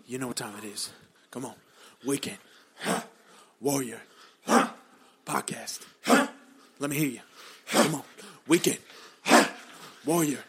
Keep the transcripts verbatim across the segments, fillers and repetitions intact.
You know what time it is. Come on. Weekend. Warrior. Podcast. Let me hear you. Come on. Weekend. Warrior.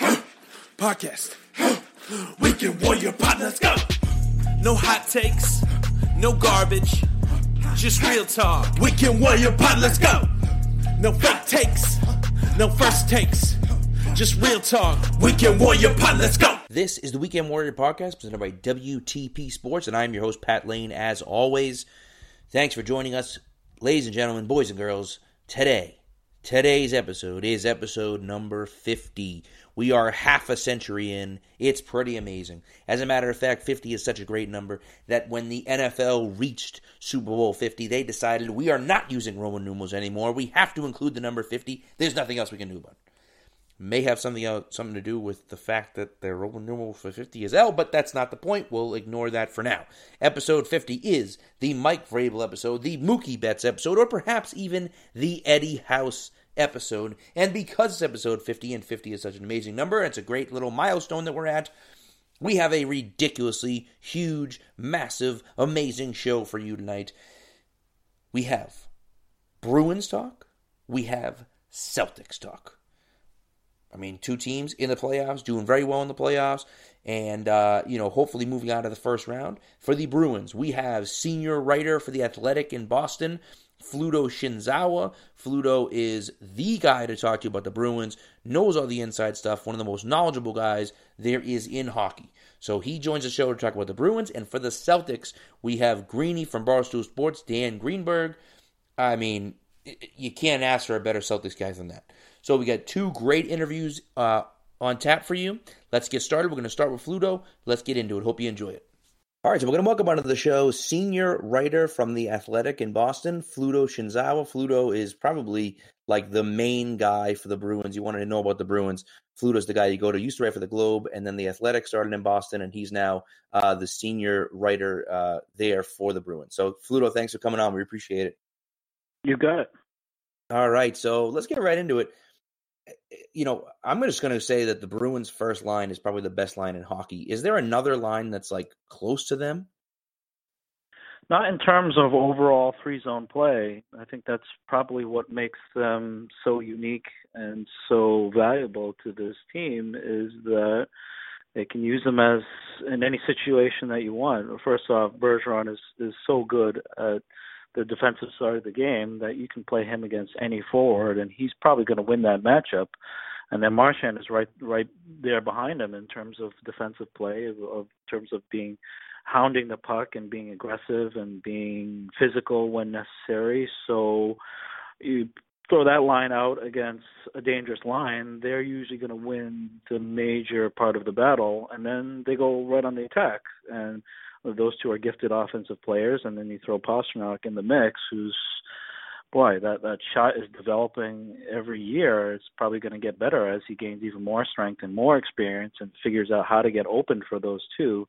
Podcast. Weekend Warrior Pod. Let's go. No hot takes. No garbage. Just real talk. Weekend Warrior Pod. Let's go. No fake takes. No first takes. Just real talk. Weekend Warrior Pod. Let's go. This is the Weekend Warrior Podcast presented by W T P Sports, and I'm your host, Pat Lane, as always. Thanks for joining us, ladies and gentlemen, boys and girls. Today, today's episode is episode number fifty. We are half a century in. It's pretty amazing. As a matter of fact, fifty is such a great number that when the N F L reached Super Bowl fifty, they decided we are not using Roman numerals anymore. We have to include the number fifty. There's nothing else we can do about it. May have something else, something to do with the fact that their Roman numeral for fifty is L, but that's not the point. We'll ignore that for now. Episode fifty is the Mike Vrabel episode, the Mookie Betts episode, or perhaps even the Eddie House episode. And because it's episode fifty, and fifty is such an amazing number, it's a great little milestone that we're at, we have a ridiculously huge, massive, amazing show for you tonight. We have Bruins talk. We have Celtics talk. I mean, two teams in the playoffs, doing very well in the playoffs, and, uh, you know, hopefully moving on to the first round. For the Bruins, we have senior writer for The Athletic in Boston, Fluto Shinzawa. Fluto is the guy to talk to about the Bruins, knows all the inside stuff, one of the most knowledgeable guys there is in hockey. So he joins the show to talk about the Bruins. And for the Celtics, we have Greeny from Barstool Sports, Dan Greenberg. I mean, you can't ask for a better Celtics guy than that. So we got two great interviews uh, on tap for you. Let's get started. We're going to start with Fluto. Let's get into it. Hope you enjoy it. All right, so we're going to welcome onto the show senior writer from The Athletic in Boston, Fluto Shinzawa. Fluto is probably like the main guy for the Bruins. You wanted to know about the Bruins. Fluto's the guy you go to, used to write for the Globe, and then The Athletic started in Boston, and he's now uh, the senior writer uh, there for the Bruins. So Fluto, thanks for coming on. We appreciate it. You got it. All right, so let's get right into it. You know, I'm just going to say that the Bruins' first line is probably the best line in hockey. Is there another line that's like close to them? Not in terms of overall three-zone play. I think that's probably what makes them so unique and so valuable to this team is that they can use them as in any situation that you want. First off, Bergeron is, is so good at the defensive side of the game that you can play him against any forward, and he's probably going to win that matchup. And then Marchand is right right there behind him in terms of defensive play, of, of terms of being hounding the puck and being aggressive and being physical when necessary. So you throw that line out against a dangerous line, they're usually going to win the major part of the battle, and then they go right on the attack. And those two are gifted offensive players, and then you throw Pastrnak in the mix, who's, boy, that, that shot is developing every year. It's probably going to get better as he gains even more strength and more experience and figures out how to get open for those two.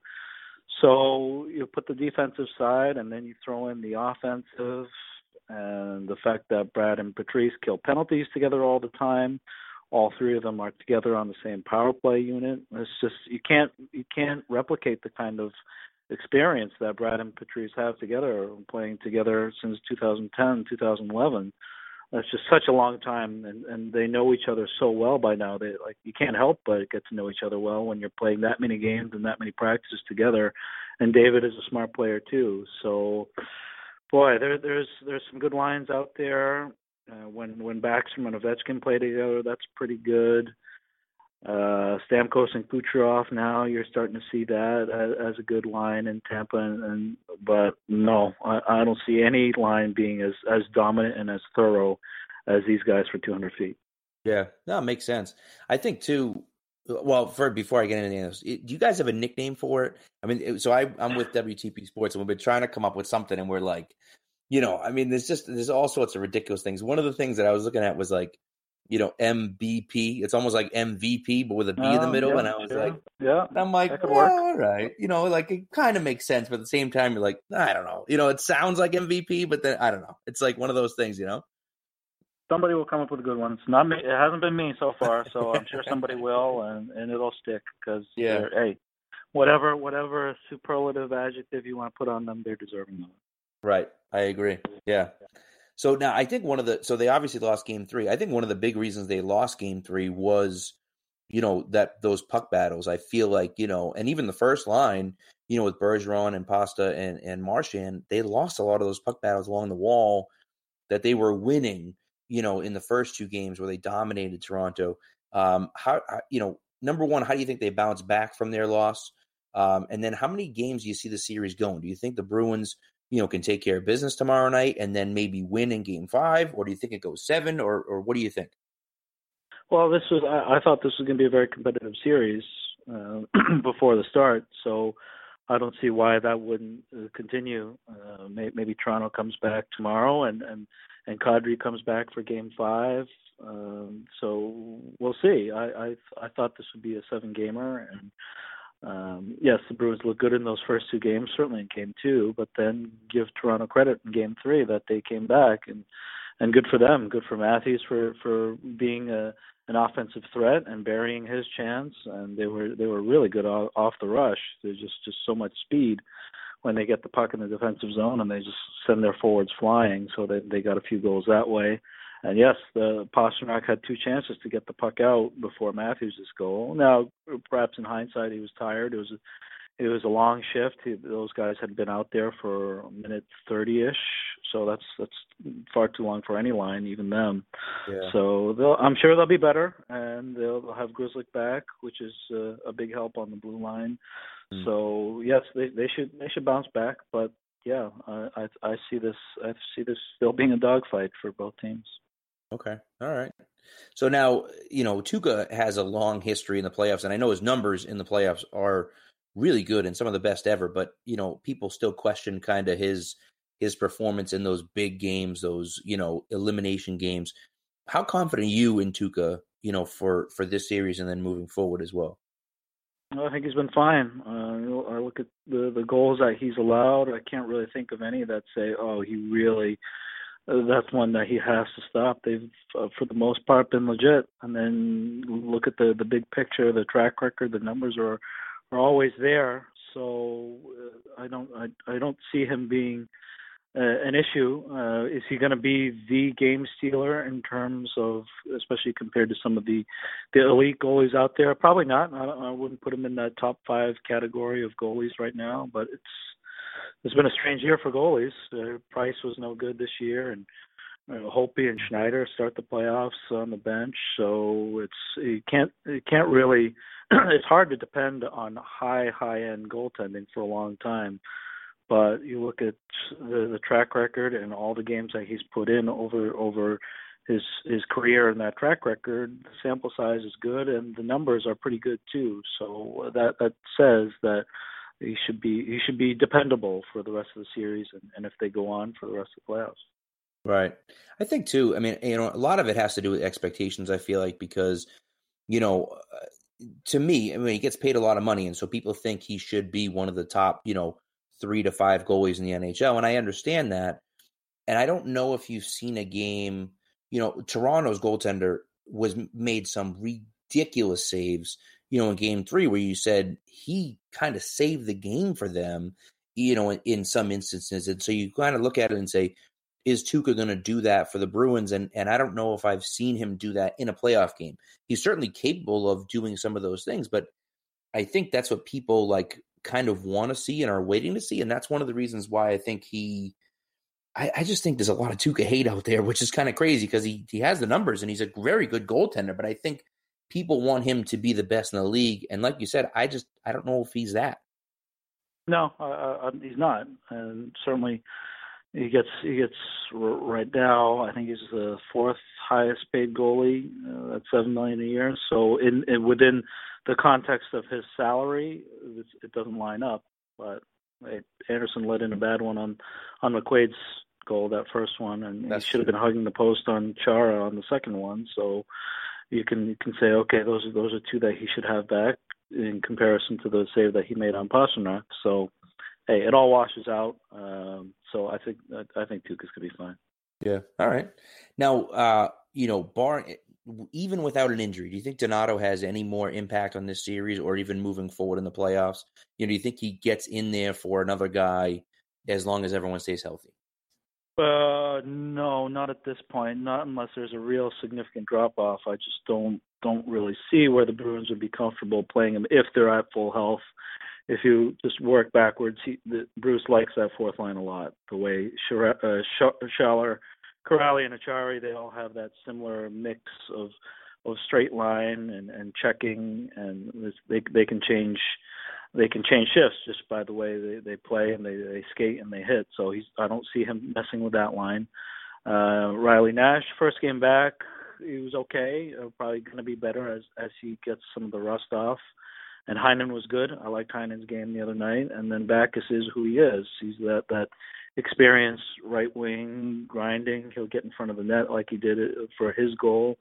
So you put the defensive side, and then you throw in the offensive, and the fact that Brad and Patrice kill penalties together all the time. All three of them are together on the same power play unit. It's just you can't you can't replicate the kind of experience that Brad and Patrice have together, playing together since two thousand ten, two thousand eleven. That's just such a long time, and, and they know each other so well by now. They like you can't help but get to know each other well when you're playing that many games and that many practices together. And David is a smart player too. So, boy, there, there's there's some good lines out there. Uh, when when Backstrom and Ovechkin play together, that's pretty good. Uh, Stamkos and Kucherov, now you're starting to see that as, as a good line in Tampa, and, and but no, I, I don't see any line being as, as dominant and as thorough as these guys for two hundred feet. Yeah, no, it makes sense. I think too. Well, for before I get into anything else, do you guys have a nickname for it? I mean, it, so I, I'm with W T P Sports, and we've been trying to come up with something, and we're like, you know, I mean, there's just there's all sorts of ridiculous things. One of the things that I was looking at was like, you know, M B P. It's almost like M V P, but with a B um, in the middle. Yeah, and I was yeah, like, yeah, and I'm like, well, all right. You know, like it kind of makes sense, but at the same time, you're like, I don't know. You know, it sounds like M V P, but then I don't know. It's like one of those things, you know? Somebody will come up with a good one. It's not me. It hasn't been me so far, so I'm sure somebody will, and, and it'll stick because, yeah. hey, whatever whatever superlative adjective you want to put on them, they're deserving of it. Right. I agree. Yeah. So now I think one of the so they obviously lost game three. I think one of the big reasons they lost game three was, you know, that those puck battles. I feel like, you know, and even the first line, you know, with Bergeron and Pasta and, and Marchand, they lost a lot of those puck battles along the wall that they were winning, you know, in the first two games where they dominated Toronto. Um, how, you know, number one, how do you think they bounce back from their loss? Um, and then how many games do you see the series going? Do you think the Bruins, you know, can take care of business tomorrow night and then maybe win in game five? Or do you think it goes seven? Or, or what do you think? Well, this was I, I thought this was going to be a very competitive series uh, before the start, so I don't see why that wouldn't uh, continue. Uh, may, maybe Toronto comes back tomorrow, and and and Kadri comes back for Game Five. Um, so we'll see. I, I I thought this would be a seven gamer, and um, yes, the Bruins look good in those first two games, certainly in Game Two. But then give Toronto credit in Game Three that they came back, and and good for them. Good for Matthews for for being a an offensive threat and burying his chance, and they were they were really good off, off the rush. There's just, just so much speed when they get the puck in the defensive zone, and they just send their forwards flying. So they they got a few goals that way. And yes, the Pastrnak had two chances to get the puck out before Matthews' goal. Now, perhaps in hindsight, he was tired. It was a, it was a long shift. He, those guys had been out there for a minute thirty-ish, so that's that's far too long for any line, even them. Yeah. So they'll, I'm sure they'll be better, and they'll, they'll have Grzelcyk back, which is uh, a big help on the blue line. Mm. So yes, they they should they should bounce back. But yeah, I, I I see this I see this still being a dogfight for both teams. Okay. All right. So now, you know, Tuukka has a long history in the playoffs, and I know his numbers in the playoffs are really good and some of the best ever, but, you know, people still question kind of his his performance in those big games, those, you know, elimination games. How confident are you in Tuukka, you know, for, for this series and then moving forward as well? I think he's been fine. Uh, I look at the, the goals that he's allowed. I can't really think of any that say, oh, he really – Uh, that's one that he has to stop. They've, uh, for the most part, been legit. And then look at the, the big picture, the track record. The numbers are are always there. So uh, I don't I, I don't see him being uh, an issue. Uh, is he going to be the game stealer in terms of, especially compared to some of the the elite goalies out there? Probably not. I, I wouldn't put him in that top five category of goalies right now. But it's It's been a strange year for goalies. Uh, Price was no good this year, and uh, Holtby and Schneider start the playoffs on the bench. So it's you can't you can't really. It's hard to depend on high high end goaltending for a long time. But you look at the, the track record and all the games that he's put in over over his his career and that track record. The sample size is good, and the numbers are pretty good too. So that that says that he should be he should be dependable for the rest of the series, and, and if they go on for the rest of the playoffs. Right. I think too. I mean, you know, a lot of it has to do with expectations. I feel like because, you know, uh, to me, I mean, he gets paid a lot of money, and so people think he should be one of the top, you know, three to five goalies in the N H L, and I understand that. And I don't know if you've seen a game. You know, Toronto's goaltender was made some ridiculous saves, you know, in game three where you said he kind of saved the game for them, you know, in, in some instances. And so you kind of look at it and say, is Tuukka going to do that for the Bruins? And and I don't know if I've seen him do that in a playoff game. He's certainly capable of doing some of those things, but I think that's what people like kind of want to see and are waiting to see. And that's one of the reasons why I think he, I, I just think there's a lot of Tuukka hate out there, which is kind of crazy because he, he has the numbers and he's a very good goaltender, but I think people want him to be the best in the league. And like you said, I just, I don't know if he's that. No, uh, uh, he's not. And certainly he gets, he gets right now, I think he's the fourth highest paid goalie uh, at seven million dollars a year. So in, in within the context of his salary, it, it doesn't line up, but hey, Anderson let in a bad one on, on McQuaid's goal, that first one. And That's he should have been hugging the post on Chara on the second one. So, You can you can say, okay, those are those are two that he should have back in comparison to the save that he made on Pastrnak. So, hey, it all washes out. Um, so I think I think Tuukka's gonna be fine. Yeah. All right. Now, uh, you know, bar even without an injury, do you think Donato has any more impact on this series or even moving forward in the playoffs? You know, do you think he gets in there for another guy as long as everyone stays healthy? Uh, no, not at this point. Not unless there's a real significant drop off. I just don't don't really see where the Bruins would be comfortable playing him if they're at full health. If you just work backwards, he, the, Bruce likes that fourth line a lot. The way Schaller, uh, Schaller, Corrali, and Achari, they all have that similar mix of of straight line and, and checking, and this, they they can change they can change shifts just by the way they, they play and they, they skate and they hit. So he's I don't see him messing with that line. Uh, Riley Nash, first game back, he was okay. Uh, probably going to be better as as he gets some of the rust off. And Heinen was good. I liked Heinen's game the other night. And then Backes is who he is. He's that that experienced right wing grinding. He'll get in front of the net like he did it for his goal.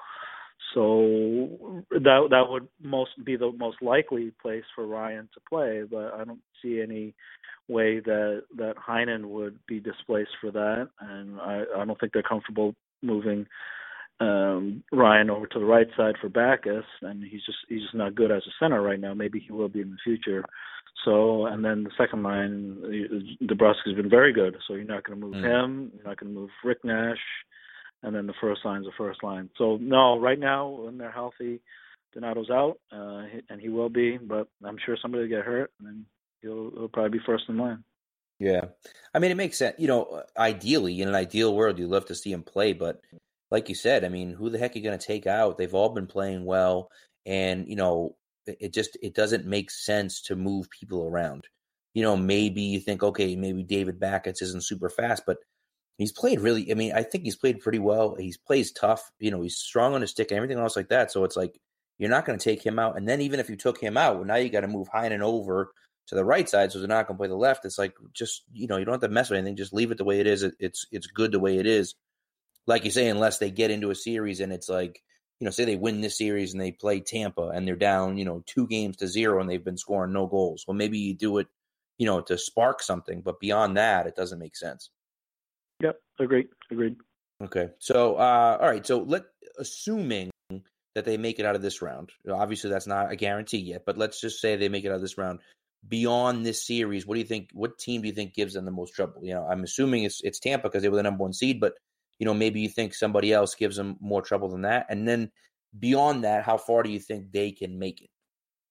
So that that would most be the most likely place for Ryan to play. But I don't see any way that that Heinen would be displaced for that. And I, I don't think they're comfortable moving Um, Ryan over to the right side for Backes, and he's just he's just not good as a center right now. Maybe he will be in the future. So, and then the second line, DeBrusk's been very good. So you're not going to move mm. him. You're not going to move Rick Nash, and then the first line's the first line. So no, right now when they're healthy, Donato's out, uh, and he will be. But I'm sure somebody will get hurt, and then he'll, he'll probably be first in line. Yeah, I mean it makes sense. You know, ideally in an ideal world, you'd love to see him play, but like you said, I mean, who the heck are you going to take out? They've all been playing well, and, you know, it just it doesn't make sense to move people around. You know, maybe you think, okay, maybe David Backes isn't super fast, but he's played really, I mean, I think he's played pretty well. He plays tough. You know, he's strong on his stick and everything else like that. So it's like, you're not going to take him out. And then even if you took him out, well, now you got to move Heinen over to the right side, so they're not going to play the left. It's like, just, you know, you don't have to mess with anything. Just leave it the way it is. It, it's It's good the way it is. Like you say, unless they get into a series and it's like, you know, say they win this series and they play Tampa and they're down, you know, two games to zero and they've been scoring no goals. Well, maybe you do it, you know, to spark something. But beyond that, it doesn't make sense. Yep. Agreed. Agreed. Okay. So, uh, all right. So let, assuming that they make it out of this round, obviously that's not a guarantee yet, but let's just say they make it out of this round. Beyond this series, what do you think, what team do you think gives them the most trouble? You know, I'm assuming it's, it's Tampa because they were the number one seed, but you know, maybe you think somebody else gives them more trouble than that. And then beyond that, how far do you think they can make it?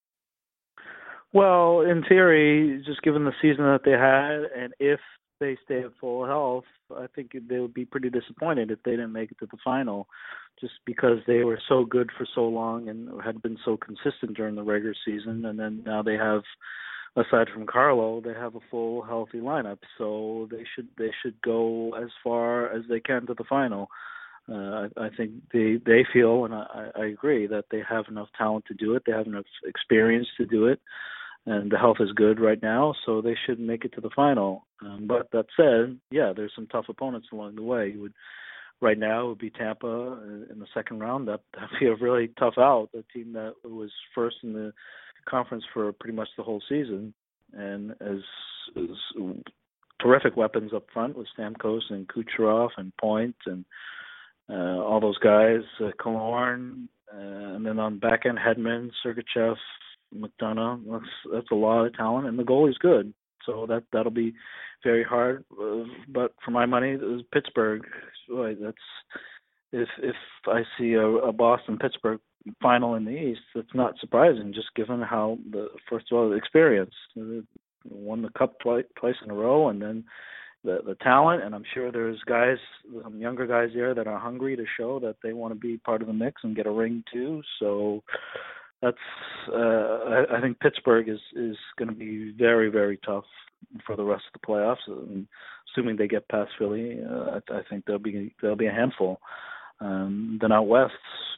Well, in theory, just given the season that they had, and if they stay at full health, I think they would be pretty disappointed if they didn't make it to the final, just because they were so good for so long and had been so consistent during the regular season. And then now they have, aside from Carlo, they have a full healthy lineup, so they should they should go as far as they can to the final. Uh, I, I think they they feel, and I, I agree, that they have enough talent to do it. They have enough experience to do it, and the health is good right now, so they should make it to the final. Um, but that said, yeah, there's some tough opponents along the way. You would right now it would be Tampa in the second round. That that'd be a really tough out. The team that was first in the conference for pretty much the whole season, and as, as terrific weapons up front with Stamkos and Kucherov and Point and uh, all those guys, uh, Killorn, uh, and then on back end Hedman, Sergachev, McDonough. That's that's a lot of talent, and the goalie's good, so that that'll be very hard. Uh, but for my money, it was Pittsburgh. Boy, that's if if I see a, a Boston Pittsburgh final in the East, it's not surprising, just given how the first of all the experience, won the cup twice, twice in a row, and then the the talent. And I'm sure there's guys, some younger guys there that are hungry to show that they want to be part of the mix and get a ring too. So that's uh, I, I think Pittsburgh is is going to be very very tough for the rest of the playoffs. And assuming they get past Philly, uh, I, I think they'll be they'll be a handful. Um, then out west.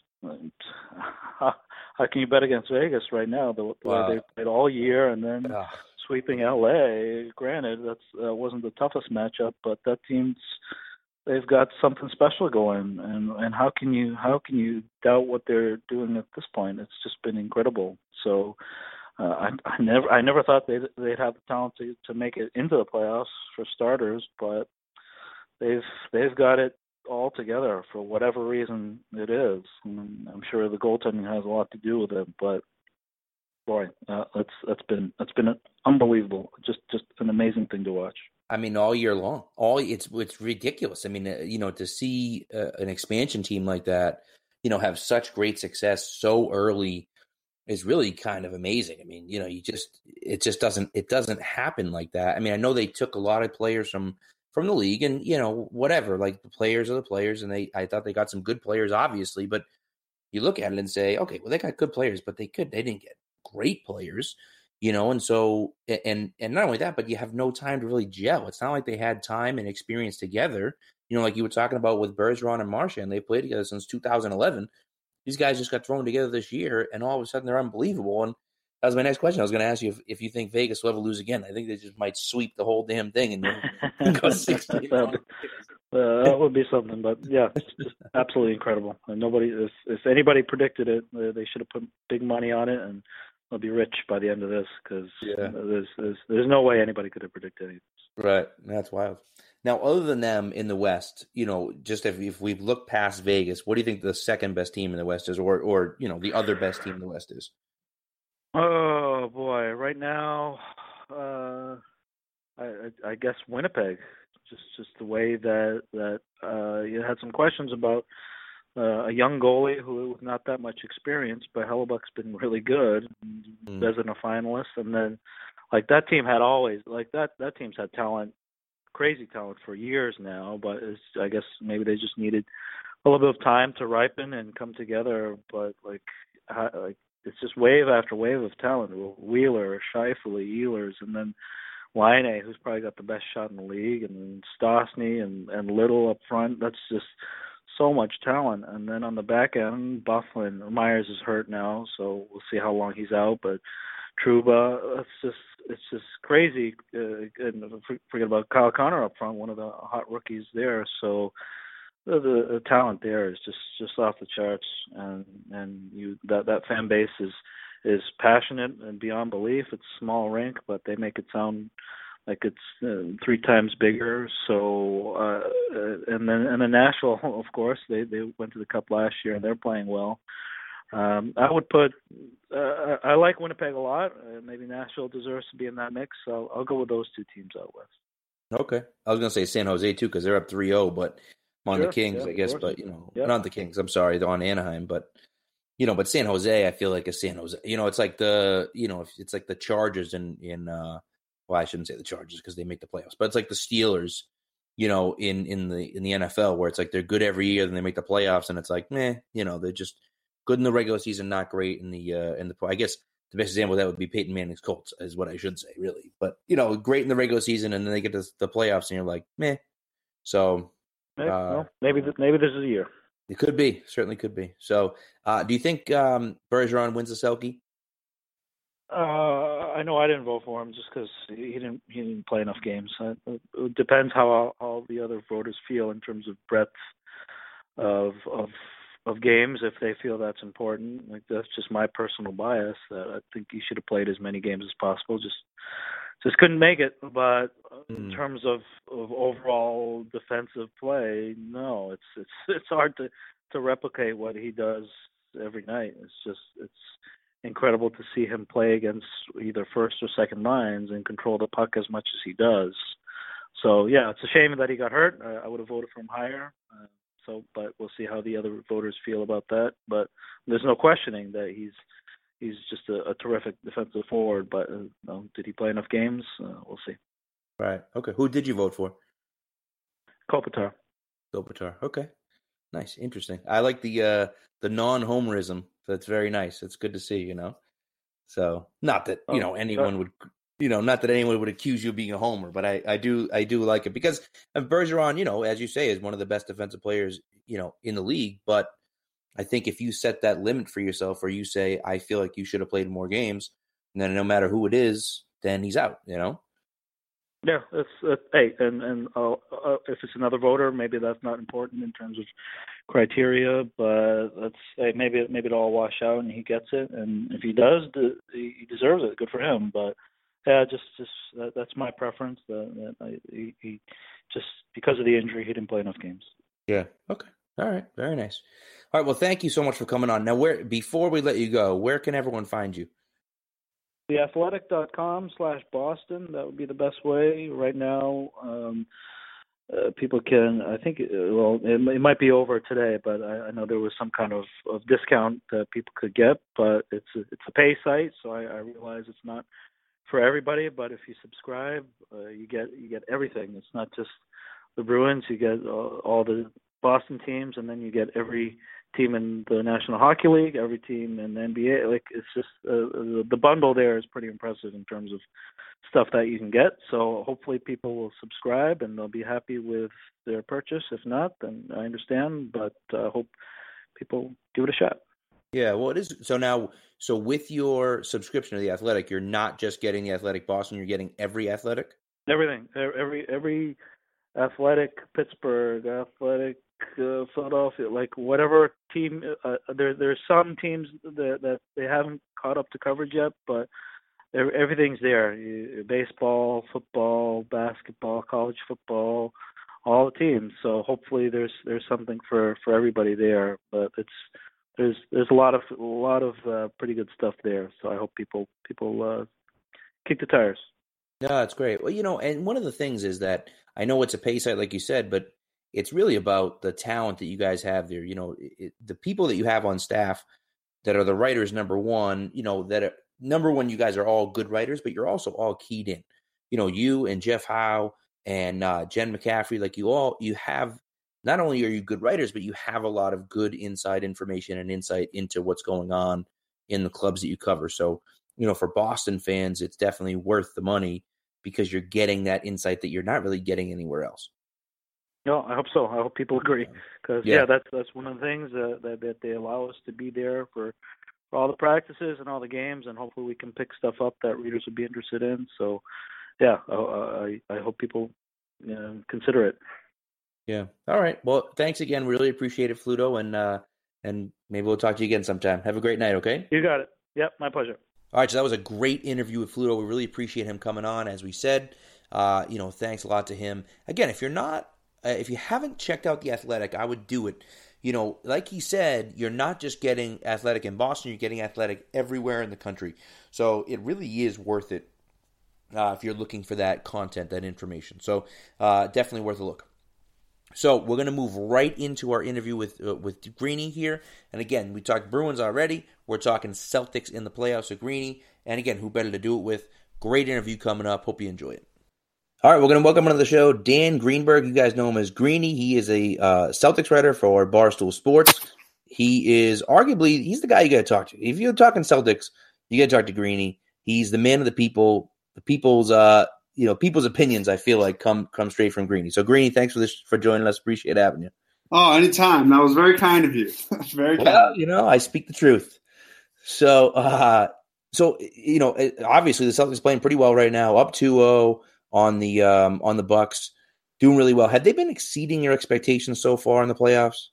How, how can you bet against Vegas right now? The, the wow. way they played all year and then Ugh. sweeping L A. Granted, that's uh, wasn't the toughest matchup, but that team's they've got something special going. And, and how can you how can you doubt what they're doing at this point? It's just been incredible. So uh, I, I never I never thought they'd they'd have the talent to, to make it into the playoffs for starters, but they've they've got it all together for whatever reason it is. And I'm sure the goaltending has a lot to do with it, but boy, uh, that's that's been that's been unbelievable. Just just an amazing thing to watch. I mean, all year long, all it's it's ridiculous. I mean, uh, you know, to see uh, an expansion team like that, you know, have such great success so early is really kind of amazing. I mean, you know, you just it just doesn't it doesn't happen like that. I mean, I know they took a lot of players from from the league, and you know, whatever. Like the players are the players, and they I thought they got some good players, obviously, but you look at it and say, okay, well, they got good players, but they could they didn't get great players. You know, and so, and and not only that, but you have no time to really gel. It's not like they had time and experience together. You know, like you were talking about with Bergeron and Marchand, they played together since two thousand eleven. These guys just got thrown together this year, and all of a sudden they're unbelievable. And that was my next question. I was going to ask you if, if you think Vegas will ever lose again. I think they just might sweep the whole damn thing and go sixteen. that, uh, that would be something, but yeah, it's just absolutely incredible. And nobody, if, if anybody predicted it, they should have put big money on it, and they'll be rich by the end of this because yeah. there's, there's there's no way anybody could have predicted it. Right, that's wild. Now, other than them in the West, you know, just if, if we look past Vegas, what do you think the second best team in the West is, or or you know, the other best team in the West is? Oh boy, right now, uh, I, I, I guess Winnipeg. Just just the way that that uh, you had some questions about. Uh, a young goalie who with not that much experience, but Hellebuck's been really good mm. as a finalist. And then, like that team had always like that that team's had talent, crazy talent for years now. But it's, I guess maybe they just needed a little bit of time to ripen and come together. But like, I, like it's just wave after wave of talent. Wheeler, Scheifele, Ehlers, and then Laine, who's probably got the best shot in the league, and then Stastny and and Little up front. That's just so much talent. And then on the back end, Byfuglien, Myers is hurt now, so we'll see how long he's out. But Trouba, it's just it's just crazy. Uh, and forget about Kyle Connor up front, one of the hot rookies there. So the, the, the talent there is just, just off the charts, and and you that that fan base is is passionate and beyond belief. It's a small rink, but they make it sound like it's uh, three times bigger. So, uh, and then and then Nashville, of course, they they went to the Cup last year and they're playing well. Um, I would put, uh, I like Winnipeg a lot. Uh, maybe Nashville deserves to be in that mix. So I'll go with those two teams out west. Okay, I was gonna say San Jose too because they're up three oh, but on sure, the Kings, yeah, I guess. course. But you know, yep. not the Kings. I'm sorry, they're on Anaheim, but. You know, but San Jose, I feel like a San Jose. You know, it's like the, you know, it's like the Chargers in in. Uh, well, I shouldn't say the Chargers because they make the playoffs, but it's like the Steelers. You know, in in the in the N F L, where it's like they're good every year, then they make the playoffs, and it's like, meh. You know, they're just good in the regular season, not great in the uh, in the. I guess the best example of that would be Peyton Manning's Colts, is what I should say, really. But you know, great in the regular season, and then they get to the playoffs, and you're like, meh. So maybe, uh, well, maybe maybe this is a year. It could be, certainly could be. So, uh, do you think um, Bergeron wins the Selke? Uh, I know I didn't vote for him just because he didn't he didn't play enough games. Uh, it depends how all the other voters feel in terms of breadth of of of games. If they feel that's important, like that's just my personal bias. That I think he should have played as many games as possible. Just just couldn't make it. But in Mm. terms of, of overall defensive play, no, it's it's it's hard to, to replicate what he does every night. It's just it's incredible to see him play against either first or second lines and control the puck as much as he does. So yeah, it's a shame that he got hurt. I, I would have voted for him higher. Uh, so, but we'll see how the other voters feel about that. But there's no questioning that he's. He's just a, a terrific defensive forward, but uh, no, did he play enough games? Uh, we'll see. Right. Okay. Who did you vote for? Kopitar. Kopitar. Okay. Nice. Interesting. I like the uh, the non-homerism. That's very nice. It's good to see, you know. So, not that, you Oh, know, anyone sure. would, you know, not that anyone would accuse you of being a homer, but I, I do I do like it because Bergeron, you know, as you say, is one of the best defensive players, you know, in the league, but I think if you set that limit for yourself, or you say, I feel like you should have played more games, then no matter who it is, then he's out, you know? Yeah, it's uh, hey, and and uh, uh, if it's another voter, maybe that's not important in terms of criteria, but let's say maybe maybe it'll all wash out and he gets it, and if he does, the, he deserves it. Good for him. But yeah, just just that, that's my preference. That, that I, he, he just because of the injury, he didn't play enough games. Yeah. Okay. All right. Very nice. All right. Well, thank you so much for coming on. Now, where before we let you go, where can everyone find you? the athletic dot com slash Boston. That would be the best way right now. Um, uh, people can, I think, uh, well, it, it might be over today, but I, I know there was some kind of, of discount that people could get. But it's a, it's a pay site, so I, I realize it's not for everybody. But if you subscribe, uh, you get you get everything. It's not just the Bruins. You get all, all the Boston teams, and then you get every team in the National Hockey League, every team in the N B A. Like, it's just uh, the bundle there is pretty impressive in terms of stuff that you can get. So hopefully people will subscribe and they'll be happy with their purchase. If not, then I understand, but I uh, hope people give it a shot. Yeah, well, it is. So now, so with your subscription to The Athletic, you're not just getting The Athletic Boston, you're getting every Athletic? Everything. Every, every Athletic Pittsburgh, Athletic uh, Philadelphia, like whatever team. Uh, there, there's some teams that, that they haven't caught up to coverage yet, but everything's there. Baseball, football, basketball, college football, all the teams. So hopefully there's there's something for, for everybody there. But it's there's there's a lot of a lot of uh, pretty good stuff there. So I hope people people uh, kick the tires. No, that's great. Well, you know, and one of the things is that I know it's a pay site, like you said, but it's really about the talent that you guys have there. You know, it, the people that you have on staff that are the writers, number one, you know, that are, number one, you guys are all good writers, but you're also all keyed in. You know, you and Jeff Howe and uh, Jen McCaffrey, like you all, you have, not only are you good writers, but you have a lot of good inside information and insight into what's going on in the clubs that you cover. So, you know, for Boston fans, it's definitely worth the money because you're getting that insight that you're not really getting anywhere else. No, I hope so. I hope people agree because yeah. yeah, that's that's one of the things uh, that that they allow us to be there for, for all the practices and all the games, and hopefully we can pick stuff up that readers would be interested in. So, yeah, I I, I hope people you know, consider it. Yeah. All right. Well, thanks again. Really appreciate it, Fluto, and uh, and maybe we'll talk to you again sometime. Have a great night. Okay. You got it. Yep, my pleasure. All right, so that was a great interview with Fluto. We really appreciate him coming on. As we said, uh, you know, thanks a lot to him. Again, if you're not, uh, if you haven't checked out The Athletic, I would do it. You know, like he said, you're not just getting Athletic in Boston, you're getting Athletic everywhere in the country. So it really is worth it uh, if you're looking for that content, that information. So uh, definitely worth a look. So we're going to move right into our interview with uh, with Greeny here. And again, we talked Bruins already. We're talking Celtics in the playoffs with Greeny. And again, who better to do it with? Great interview coming up. Hope you enjoy it. All right, we're going to welcome onto the show Dan Greenberg. You guys know him as Greeny. He is a uh, Celtics writer for Barstool Sports. He is arguably, he's the guy you got to talk to. If you're talking Celtics, you got to talk to Greeny. He's the man of the people, the people's uh, you know, people's opinions, I feel like, come come straight from Greeny. So, Greeny, thanks for this for joining us. Appreciate having you. Oh, anytime. That was very kind of you. Very kind. Well, you know, I speak the truth. So, uh, so you know, obviously the Celtics playing pretty well right now, up two oh on the um, on the Bucks, doing really well. Have they been exceeding your expectations so far in the playoffs?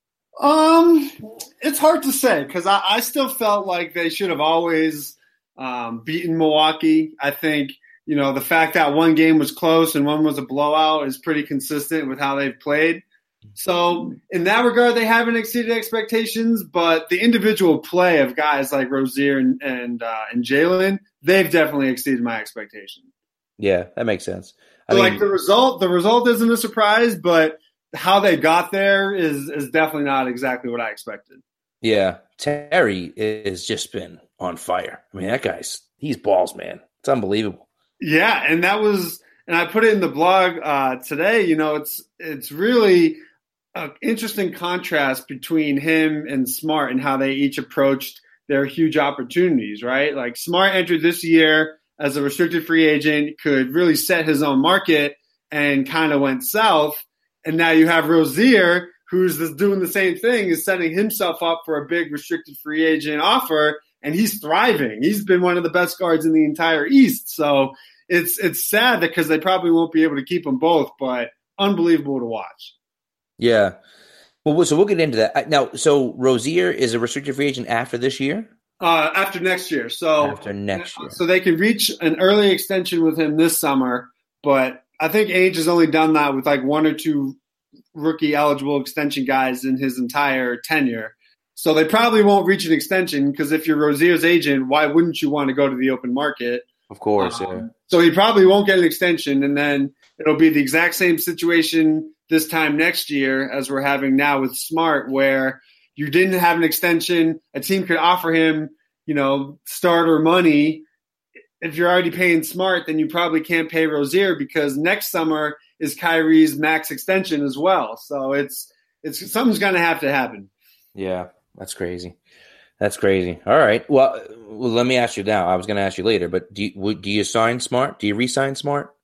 Um, it's hard to say because I, I still felt like they should have always um, beaten Milwaukee. I think. You know, the fact that one game was close and one was a blowout is pretty consistent with how they've played. So in that regard, they haven't exceeded expectations, but the individual play of guys like Rozier and and, uh, and Jalen, they've definitely exceeded my expectations. Yeah, that makes sense. I so mean, like the result, the result isn't a surprise, but how they got there is is definitely not exactly what I expected. Yeah, Terry has just been on fire. I mean, that guy's he's balls, man. It's unbelievable. Yeah, and that was, and I put it in the blog uh, today. You know, it's it's really an interesting contrast between him and Smart and how they each approached their huge opportunities. Right, like Smart entered this year as a restricted free agent, could really set his own market, and kind of went south. And now you have Rozier, who's doing the same thing, is setting himself up for a big restricted free agent offer, and he's thriving. He's been one of the best guards in the entire East. So. It's it's sad because they probably won't be able to keep them both, but unbelievable to watch. Yeah. Well, so we'll get into that. Now, so Rozier is a restricted free agent after this year? Uh, after next year. So After next year. So they could reach an early extension with him this summer, but I think Ainge has only done that with like one or two rookie eligible extension guys in his entire tenure. So they probably won't reach an extension because if you're Rozier's agent, why wouldn't you want to go to the open market? Of course, um, yeah. So he probably won't get an extension, and then it'll be the exact same situation this time next year as we're having now with Smart, where you didn't have an extension. A team could offer him, you know, starter money. If you're already paying Smart, then you probably can't pay Rozier because next summer is Kyrie's max extension as well. So it's it's something's going to have to happen. Yeah, that's crazy. That's crazy. All right. Well, well let me ask you now. I was going to ask you later, but do you, do you sign Smart? Do you re-sign Smart?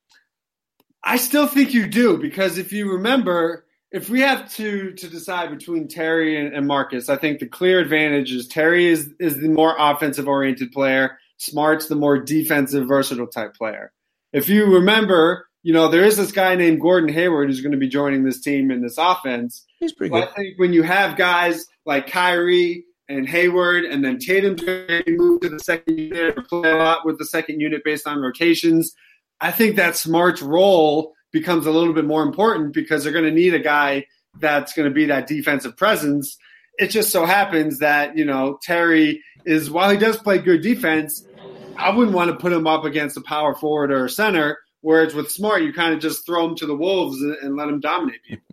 I still think you do because if you remember, if we have to to decide between Terry and, and Marcus, I think the clear advantage is Terry is is the more offensive-oriented player. Smart's the more defensive, versatile type player. If you remember, you know, there is this guy named Gordon Hayward who's going to be joining this team in this offense. He's pretty so good. I think when you have guys like Kyrie and Hayward and then Tatum's going to move to the second unit or play a lot with the second unit based on rotations, I think that Smart's role becomes a little bit more important because they're going to need a guy that's going to be that defensive presence. It just so happens that, you know, Terry is, while he does play good defense, I wouldn't want to put him up against a power forward or a center, whereas with Smart, you kind of just throw him to the wolves and, and let him dominate people.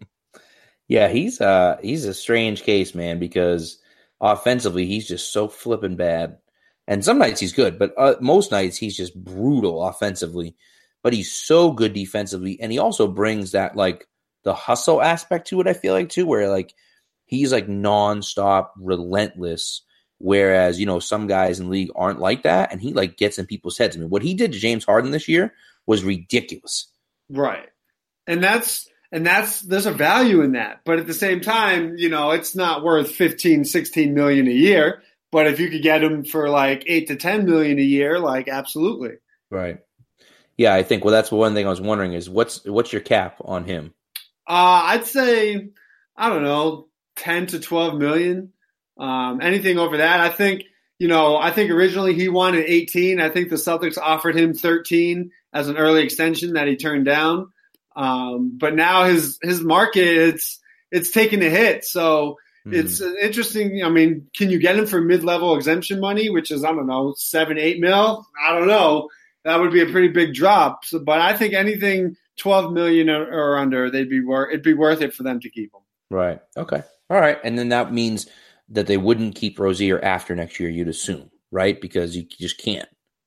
Yeah, he's uh he's a strange case, man, because offensively he's just so flippin' bad. And some nights he's good, but uh, most nights he's just brutal offensively. But he's so good defensively, and he also brings that, like, the hustle aspect to it, I feel like, too, where, like, he's, like, nonstop, relentless, whereas, you know, some guys in the league aren't like that, and he, like, gets in people's heads. I mean, what he did to James Harden this year was ridiculous. Right. And that's and that's there's a value in that. But at the same time, you know, it's not worth fifteen, sixteen million a year. But if you could get him for like eight to ten million a year, like absolutely. Right. Yeah, I think well that's one thing I was wondering is what's what's your cap on him? Uh I'd say I don't know, ten to twelve million. Um anything over that. I think, you know, I think originally he wanted eighteen. I think the Celtics offered him thirteen as an early extension that he turned down. Um, but now his his market it's it's taking a hit. So mm. it's interesting. I mean, can you get him for mid-level exemption money, which is I don't know seven eight mil? I don't know. That would be a pretty big drop. So, but I think anything twelve million or, or under, they'd be worth it'd be worth it for them to keep him. Right. Okay. All right. And then that means that they wouldn't keep Rozier after next year. You'd assume, right? Because you just can't.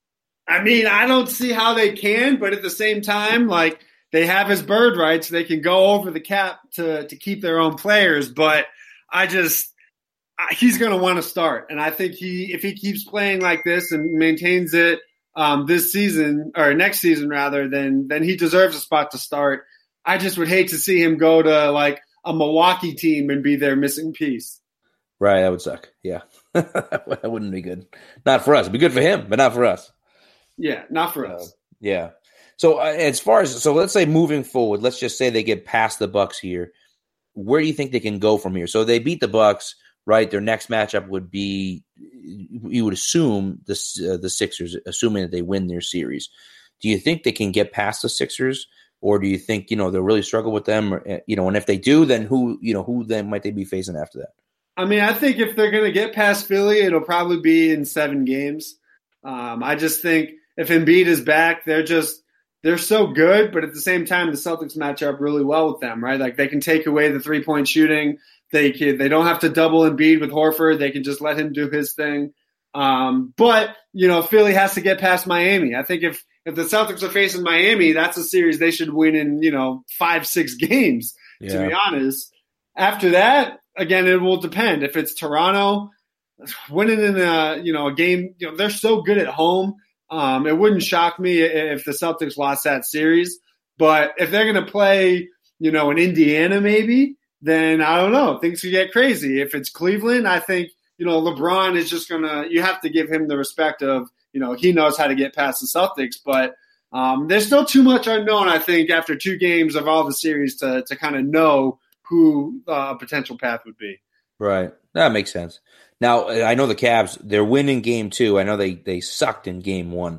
I mean, I don't see how they can, but at the same time, like. They have his bird rights. They can go over the cap to, to keep their own players. But I just – he's going to want to start. And I think he if he keeps playing like this and maintains it um, this season – or next season, rather, then then he deserves a spot to start. I just would hate to see him go to, like, a Milwaukee team and be their missing piece. Right. That would suck. Yeah. That wouldn't be good. Not for us. It'd be good for him, but not for us. Yeah, not for us. Uh, yeah. So uh, as far as so, let's say moving forward, let's just say they get past the Bucks here. Where do you think they can go from here? So they beat the Bucks, right? Their next matchup would be, you would assume the uh, the Sixers, assuming that they win their series. Do you think they can get past the Sixers, or do you think you know they'll really struggle with them? Or, you know, and if they do, then who you know who then might they be facing after that? I mean, I think if they're going to get past Philly, it'll probably be in seven games. Um, I just think if Embiid is back, they're just. They're so good, but at the same time, the Celtics match up really well with them, right? Like they can take away the three-point shooting. They can, they don't have to double Embiid with Horford. They can just let him do his thing. Um, but, you know, Philly has to get past Miami. I think if, if the Celtics are facing Miami, that's a series they should win in, you know, five, six games, yeah. to be honest. After that, again, it will depend. If it's Toronto, winning in a, you know, a game, you know, they're so good at home. Um, it wouldn't shock me if the Celtics lost that series. But if they're going to play, you know, in Indiana maybe, then I don't know. Things could get crazy. If it's Cleveland, I think, you know, LeBron is just going to – you have to give him the respect of, you know, he knows how to get past the Celtics. But um, there's still too much unknown, I think, after two games of all the series to, to kind of know who uh, a potential path would be. Right. That makes sense. Now, I know the Cavs, they're winning game two. I know they, they sucked in game one.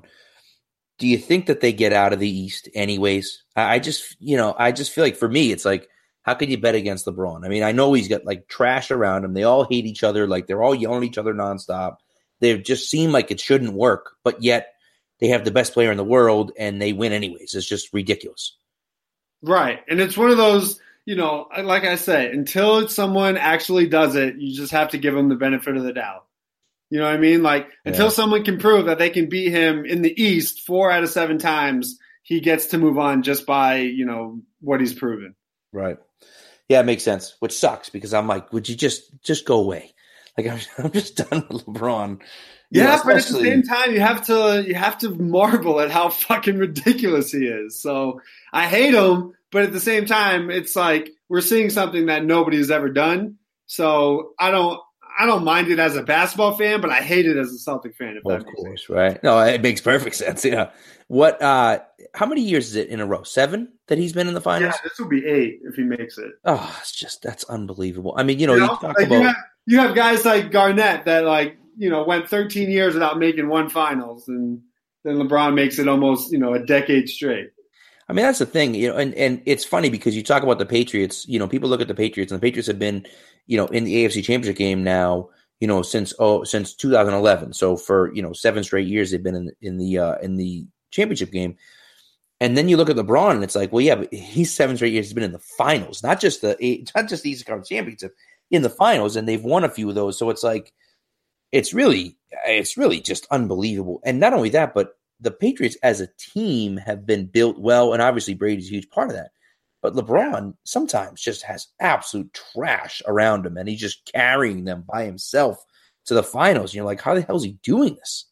Do you think that they get out of the East anyways? I, I just, you know, I just feel like for me, it's like how could you bet against LeBron? I mean, I know he's got like trash around him. They all hate each other. Like they're all yelling at each other nonstop. They just seem like it shouldn't work, but yet they have the best player in the world and they win anyways. It's just ridiculous. Right. And it's one of those, you know, like I say, until someone actually does it, you just have to give them the benefit of the doubt. You know what I mean? Like yeah. until someone can prove that they can beat him in the East four out of seven times, he gets to move on just by, you know, what he's proven. Right. Yeah, it makes sense, which sucks because I'm like, would you just just go away? Like I'm, I'm just done with LeBron. Yeah, know, but at the same time, you have to you have to marvel at how fucking ridiculous he is. So I hate him, but at the same time, it's like we're seeing something that nobody's ever done. So I don't I don't mind it as a basketball fan, but I hate it as a Celtic fan. If well, that of makes course, sense. Right? No, it makes perfect sense. Yeah. What? Uh, how many years is it in a row? Seven that he's been in the finals. Yeah, this will be eight if he makes it. Oh, it's just that's unbelievable. I mean, you know, you, you know, talk like about you have, you have guys like Garnett that like you know went thirteen years without making one finals, and then LeBron makes it almost you know a decade straight. I mean, that's the thing, you know, and, and it's funny because you talk about the Patriots. You know, people look at the Patriots, and the Patriots have been, you know, in the A F C Championship game now. You know, since oh, since two thousand eleven. So for you know seven straight years they've been in in the uh, in the championship game. And then you look at LeBron, and it's like, well, yeah, but he's seven straight years. He's been in the finals, not just the not just the Eastern Conference Championship, in the finals, and they've won a few of those. So it's like, it's really, it's really just unbelievable. And not only that, but the Patriots as a team have been built well, and obviously Brady's a huge part of that. But LeBron sometimes just has absolute trash around him, and he's just carrying them by himself to the finals. And you're like, how the hell is he doing this?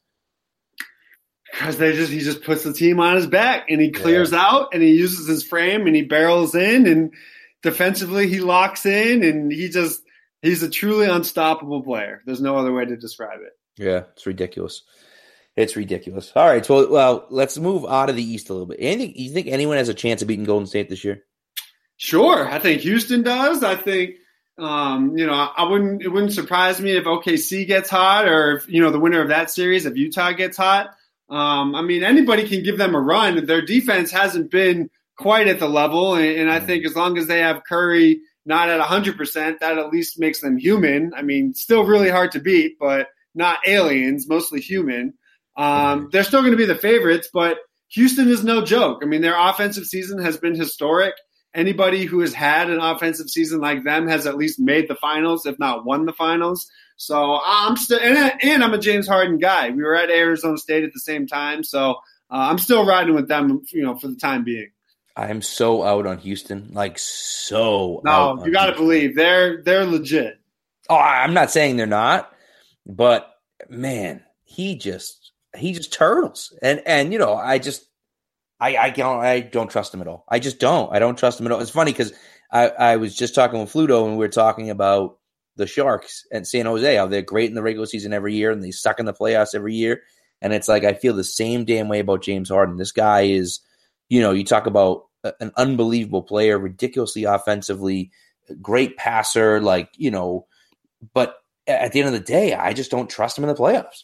Because they just he just puts the team on his back, and he clears yeah. out, and he uses his frame, and he barrels in, and defensively he locks in, and he just he's a truly unstoppable player. There's no other way to describe it. Yeah, it's ridiculous. It's ridiculous. All right, so well, let's move out of the East a little bit. Anything, you think anyone has a chance of beating Golden State this year? Sure, I think Houston does. I think, um, you know, I wouldn't. It wouldn't surprise me if O K C gets hot, or if you know the winner of that series, if Utah gets hot. Um, I mean, anybody can give them a run. Their defense hasn't been quite at the level, and, and I think as long as they have Curry not at one hundred percent, that at least makes them human. I mean, still really hard to beat, but not aliens, mostly human. Um, they're still going to be the favorites, but Houston is no joke. I mean, their offensive season has been historic. Anybody who has had an offensive season like them has at least made the finals, if not won the finals. So I'm still, and, and I'm a James Harden guy. We were at Arizona State at the same time, so uh, I'm still riding with them, you know, for the time being. I'm so out on Houston, like so. No, out you got to believe they're they're legit. Oh, I'm not saying they're not, but man, he just he just turtles, and and you know, I just. I, I don't I don't trust him at all. I just don't. I don't trust him at all. It's funny because I, I was just talking with Fluto and we were talking about the Sharks and San Jose, how they're great in the regular season every year and they suck in the playoffs every year. And it's like I feel the same damn way about James Harden. This guy is, you know, you talk about a, an unbelievable player, ridiculously offensively, great passer, like, you know, but at the end of the day, I just don't trust him in the playoffs.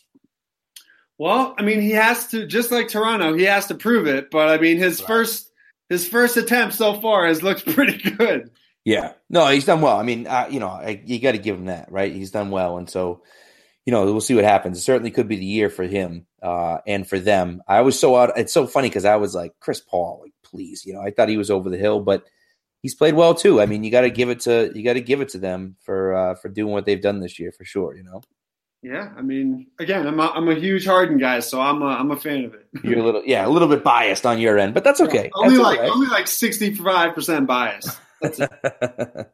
Well, I mean, he has to, just like Toronto, he has to prove it. But I mean, his right. first his first attempt so far has looked pretty good. Yeah, no, he's done well. I mean, uh, you know, I, you got to give him that, right? He's done well, and so, you know, we'll see what happens. It certainly could be the year for him uh, and for them. I was so out. It's so funny because I was like, Chris Paul, like, please, you know, I thought he was over the hill, but he's played well too. I mean, you got to give it to you got to give it to them for uh, for doing what they've done this year for sure. You know. Yeah, I mean, again, I'm a, I'm a huge Harden guy, so I'm a, I'm a fan of it. You're a little, yeah, a little bit biased on your end, but that's okay. Yeah, only that's like okay. only like sixty-five percent biased. That's it.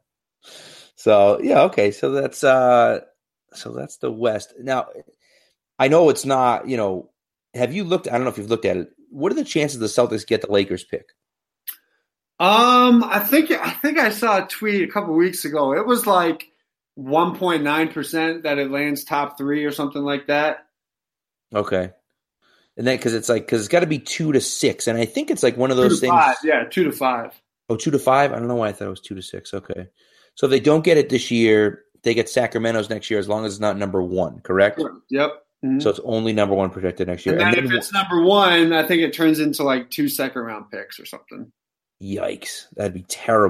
So yeah, okay, so that's uh, so that's the West. Now, I know it's not. You know, have you looked? I don't know if you've looked at it. What are the chances the Celtics get the Lakers pick? Um, I think I think I saw a tweet a couple weeks ago. It was like one point nine percent that it lands top three or something like that. Okay. And then, because it's like, because it's got to be two to six. And I think it's like one of those two to things. Five. Yeah, two to five. Oh, two to five? I don't know why I thought it was two to six. Okay. So if they don't get it this year, they get Sacramento's next year as long as it's not number one, correct? Yep. Mm-hmm. So it's only number one protected next year. And then, and then if it's number one, I think it turns into like two second round picks or something. Yikes. That'd be terrible.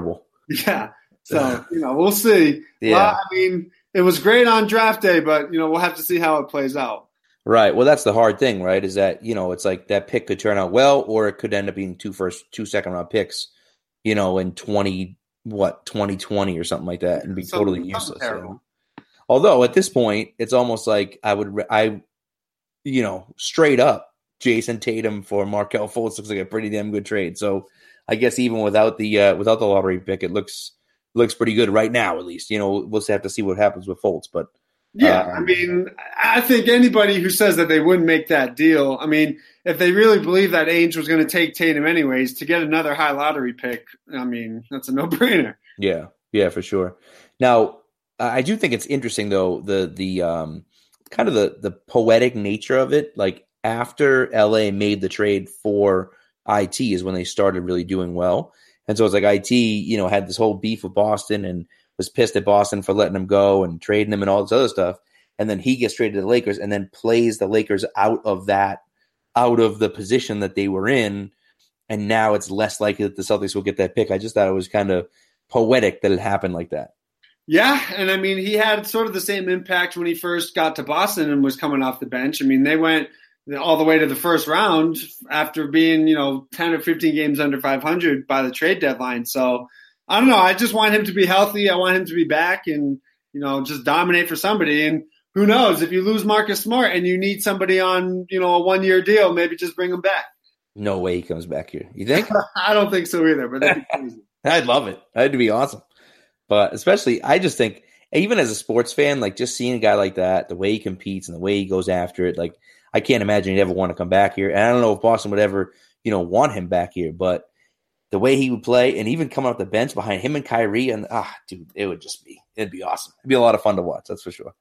Yeah. So, you know, we'll see. Yeah. Well, I mean, it was great on draft day, but, you know, we'll have to see how it plays out. Right. Well, that's the hard thing, right? Is that, you know, it's like that pick could turn out well, or it could end up being two first, two second round picks, you know, in twenty, what, twenty twenty or something like that, and be Something- totally something useless. terrible. Although at this point, it's almost like I would, I, you know, straight up, Jason Tatum for Markelle Fultz looks like a pretty damn good trade. So I guess even without the uh, without the lottery pick, it looks looks pretty good right now, at least. You know, we'll have to see what happens with Fultz, but. Yeah, Um, I mean, I think anybody who says that they wouldn't make that deal, I mean, if they really believe that Ainge was going to take Tatum anyways, to get another high lottery pick, I mean, that's a no-brainer. Yeah, yeah, for sure. Now, I do think it's interesting, though, the the um, kind of the the poetic nature of it. Like, after L A made the trade for I T is when they started really doing well. And so it's like I T, you know, had this whole beef with Boston and was pissed at Boston for letting him go and trading him and all this other stuff. And then he gets traded to the Lakers and then plays the Lakers out of that, out of the position that they were in. And now it's less likely that the Celtics will get that pick. I just thought it was kind of poetic that it happened like that. Yeah, and I mean, he had sort of the same impact when he first got to Boston and was coming off the bench. I mean, they went all the way to the first round after being, you know, ten or fifteen games under five hundred by the trade deadline. So, I don't know. I just want him to be healthy. I want him to be back and, you know, just dominate for somebody. And who knows, if you lose Marcus Smart and you need somebody on, you know, a one-year deal, maybe just bring him back. No way he comes back here. You think? I don't think so either, but that'd be crazy. I'd love it. That'd be awesome. But especially, I just think, even as a sports fan, like just seeing a guy like that, the way he competes and the way he goes after it, like I can't imagine he'd ever want to come back here. And I don't know if Boston would ever, you know, want him back here, but the way he would play and even come off the bench behind him and Kyrie, and ah, dude, it would just be, it'd be awesome. It'd be a lot of fun to watch. That's for sure.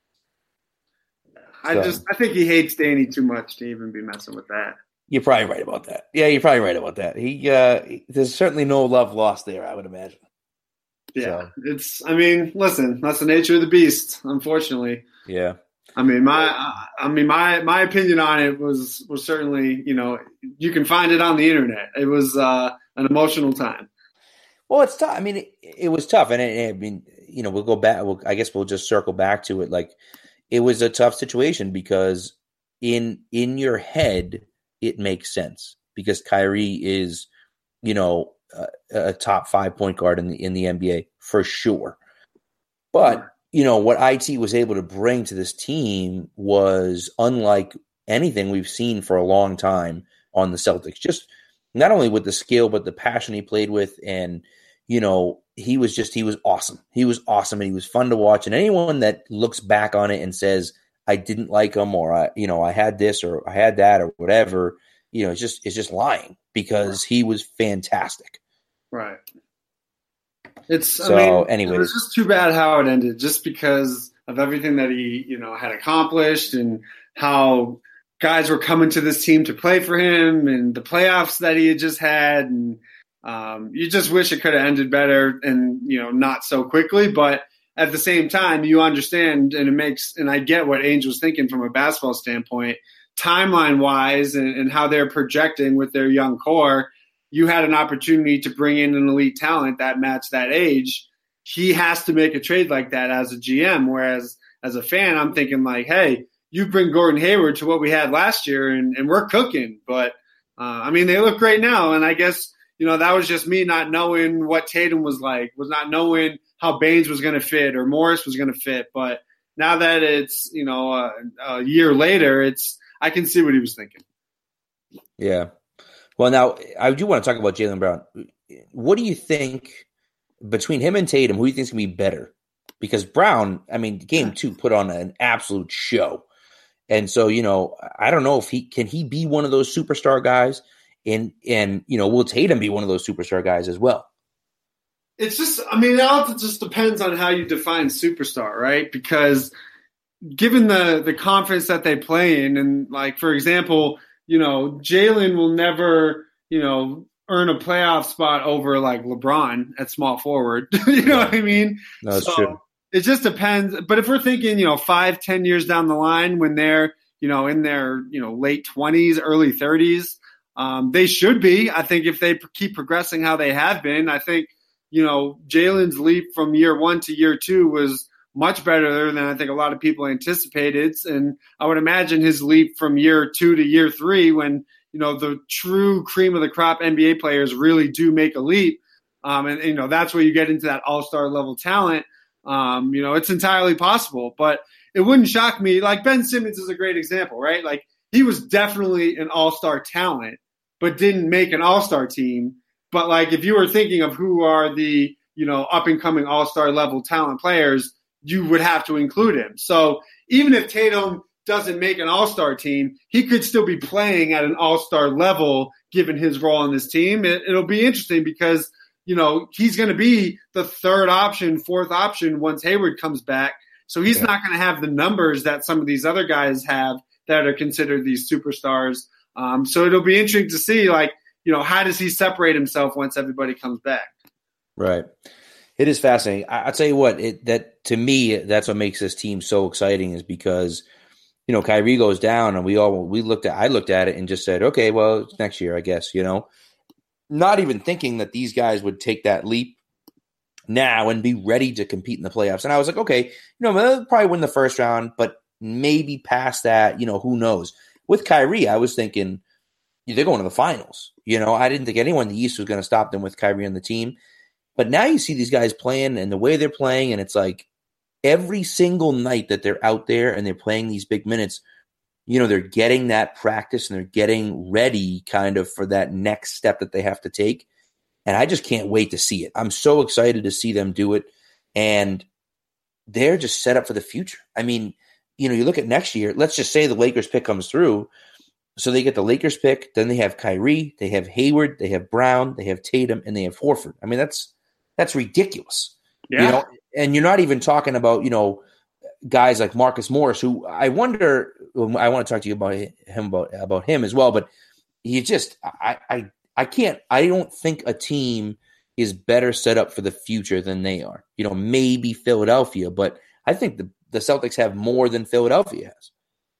I So- just, I think he hates Danny too much to even be messing with that. You're probably right about that. Yeah, you're probably right about that. He, uh, there's certainly no love lost there, I would imagine. Yeah, So- it's, I mean, listen, that's the nature of the beast, unfortunately. Yeah. I mean, my, I mean, my, my opinion on it was, was certainly, you know, you can find it on the internet. It was uh, an emotional time. Well, it's tough. I mean, it, it was tough, and it, I mean, you know, we'll go back. We'll, I guess we'll just circle back to it. Like, it was a tough situation because in in your head, it makes sense because Kyrie is, you know, a, a top five point guard in the in the N B A for sure. But you know what I T was able to bring to this team was unlike anything we've seen for a long time on the Celtics. Just not only with the skill, but the passion he played with, and you know, he was just, he was awesome. He was awesome and he was fun to watch. And anyone that looks back on it and says, I didn't like him or I, you know, I had this or I had that or whatever, you know, it's just, it's just lying because he was fantastic. Right. It's, So, I mean, anyways. it was just too bad how it ended just because of everything that he, you know, had accomplished and how guys were coming to this team to play for him and the playoffs that he had just had. And, Um, you just wish it could have ended better and, you know, not so quickly. But at the same time, you understand, and it makes, and I get what Ainge was thinking from a basketball standpoint, timeline wise, and, and how they're projecting with their young core. You had an opportunity to bring in an elite talent that matched that age. He has to make a trade like that as a G M. Whereas as a fan, I'm thinking like, hey, you bring Gordon Hayward to what we had last year and, and we're cooking. But, uh, I mean, they look great now. And I guess, you know, that was just me not knowing what Tatum was like, was not knowing how Baines was going to fit or Morris was going to fit. But now that it's, you know, a, a year later, it's, I can see what he was thinking. Yeah. Well, now I do want to talk about Jaylen Brown. What do you think between him and Tatum, who do you think is going to be better? Because Brown, I mean, game two put on an absolute show. And so, you know, I don't know if he, can he be one of those superstar guys? And, and you know, will Tatum be one of those superstar guys as well? It's just, I mean, it all just depends on how you define superstar, right? Because given the, the confidence that they play in, and like, for example, you know, Jaylen will never, you know, earn a playoff spot over like LeBron at small forward. You know what I mean? No, that's so true. It just depends. But if we're thinking, you know, five, ten years down the line when they're, you know, in their, you know, late twenties, early thirties, Um, they should be. I think if they keep progressing how they have been, I think, you know, Jalen's leap from year one to year two was much better than I think a lot of people anticipated. And I would imagine his leap from year two to year three, when, you know, the true cream of the crop N B A players really do make a leap. Um, and, you know, that's where you get into that all-star level talent. Um, you know, it's entirely possible, but it wouldn't shock me. Like Ben Simmons is a great example, right? Like he was definitely an all-star talent, but didn't make an all-star team. But like, if you were thinking of who are the, you know, up and coming all-star level talent players, you would have to include him. So even if Tatum doesn't make an all-star team, he could still be playing at an all-star level given his role on this team. It, it'll be interesting because, you know, he's going to be the third option, fourth option once Hayward comes back. So he's yeah. not going to have the numbers that some of these other guys have that are considered these superstars. Um, so it'll be interesting to see, like, you know, how does he separate himself once everybody comes back? Right. It is fascinating. I, I'll tell you what, it, that to me, that's what makes this team so exciting is because, you know, Kyrie goes down and we all, we looked at, I looked at it and just said, okay, well, it's next year, I guess, you know, not even thinking that these guys would take that leap now and be ready to compete in the playoffs. And I was like, okay, you know, they'll probably win the first round, but maybe past that, you know, who knows? With Kyrie, I was thinking they're going to the finals. You know, I didn't think anyone in the East was going to stop them with Kyrie on the team. But now you see these guys playing and the way they're playing, and it's like every single night that they're out there and they're playing these big minutes, you know, they're getting that practice and they're getting ready kind of for that next step that they have to take. And I just can't wait to see it. I'm so excited to see them do it. And they're just set up for the future. I mean, you know, you look at next year, let's just say the Lakers pick comes through. So they get the Lakers pick, then they have Kyrie, they have Hayward, they have Brown, they have Tatum, and they have Horford. I mean, that's that's ridiculous. Yeah. You know, and you're not even talking about, you know, guys like Marcus Morris, who I wonder, I want to talk to you about him about, about him as well, but he just, I, I, I can't, I don't think a team is better set up for the future than they are. You know, maybe Philadelphia, but I think the, the Celtics have more than Philadelphia has.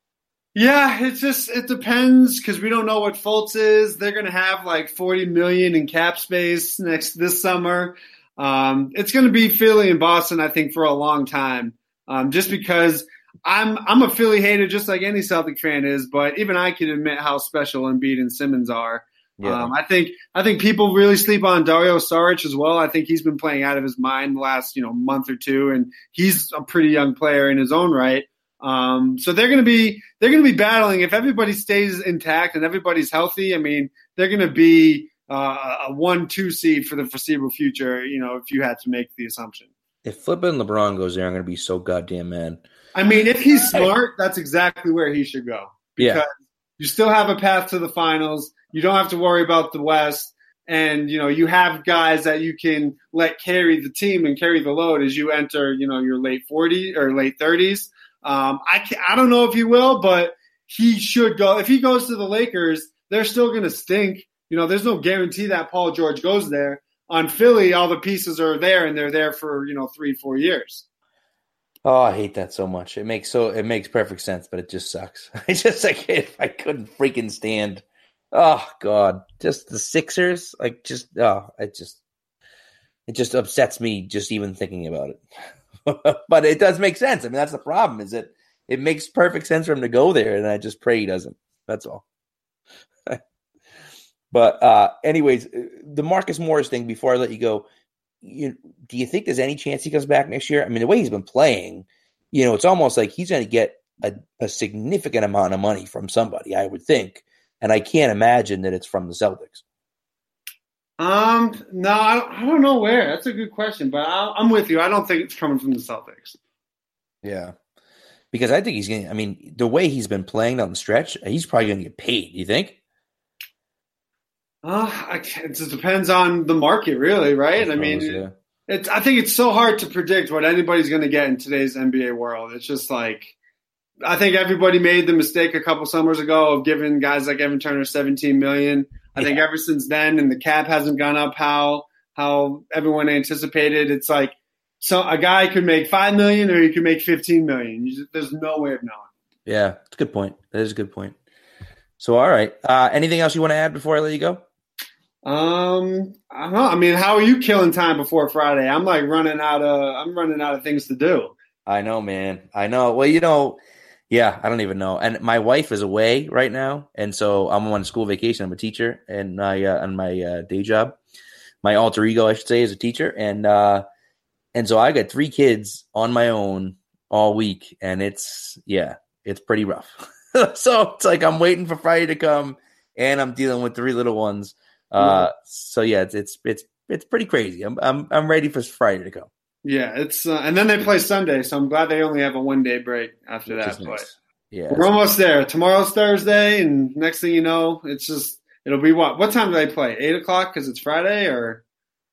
Yeah, it's just, it depends because we don't know what Fultz is. They're going to have like forty million in cap space next this summer. Um, it's going to be Philly and Boston, I think, for a long time. Um, just because I'm I'm a Philly hater, just like any Celtic fan is. But even I can admit how special Embiid and Simmons are. Yeah. Um, I think I think people really sleep on Dario Saric as well. I think he's been playing out of his mind the last you know month or two, and he's a pretty young player in his own right. Um, so they're going to be they're going to be battling if everybody stays intact and everybody's healthy. I mean, they're going to be uh, a one two seed for the foreseeable future. You know, if you had to make the assumption. If flipping LeBron goes there, I'm going to be so goddamn mad. I mean, if he's smart, that's exactly where he should go. Because yeah. you still have a path to the finals. You don't have to worry about the West. And, you know, you have guys that you can let carry the team and carry the load as you enter, you know, your late forties or late thirties. Um, I can, I don't know if he will, but he should go. If he goes to the Lakers, they're still going to stink. You know, there's no guarantee that Paul George goes there. On Philly, all the pieces are there, and they're there for, you know, three, four years. Oh, I hate that so much. It makes so it makes perfect sense, but it just sucks. I just like if I couldn't freaking stand. Oh God, just the Sixers, like just oh, it just it just upsets me just even thinking about it. But it does make sense. I mean, that's the problem. Is that it makes perfect sense for him to go there, and I just pray he doesn't. That's all. But uh, anyways, the Marcus Morris thing, before I let you go, you, do you think there's any chance he comes back next year? I mean, the way he's been playing, you know, it's almost like he's going to get a, a significant amount of money from somebody, I would think. And I can't imagine that it's from the Celtics. Um, no, I don't, I don't know where. That's a good question, but I, I'm with you. I don't think it's coming from the Celtics. Yeah. Because I think he's going to, I mean, the way he's been playing down the stretch, he's probably going to get paid, you think? Uh, I, it just depends on the market, really, right? I, I mean, yeah. it's. I think it's so hard to predict what anybody's going to get in today's N B A world. It's just like, I think everybody made the mistake a couple summers ago of giving guys like Evan Turner seventeen million dollars. I yeah. think ever since then, and the cap hasn't gone up how how everyone anticipated. It's like, so a guy could make five million dollars or he could make fifteen million dollars. You just, there's no way of knowing. Yeah, that's a good point. That is a good point. So, all right. Uh, anything else you want to add before I let you go? Um, I don't know. I mean, how are you killing time before Friday? I'm like running out of I'm running out of things to do. I know, man. I know. Well, you know, yeah, I don't even know. And my wife is away right now, and so I'm on school vacation. I'm a teacher, and I uh, on my uh, day job, my alter ego, I should say, is a teacher, and uh, and so I got three kids on my own all week, and it's yeah, it's pretty rough. So it's like I'm waiting for Friday to come, and I'm dealing with three little ones. Uh, yeah. So yeah, it's it's it's it's pretty crazy. I'm I'm I'm ready for Friday to come. Yeah, it's uh, and then they play Sunday, so I'm glad they only have a one day break after Which that. Nice. But yeah, we're almost there. Tomorrow's Thursday, and next thing you know, it's just it'll be what? What time do they play? Eight o'clock because it's Friday, or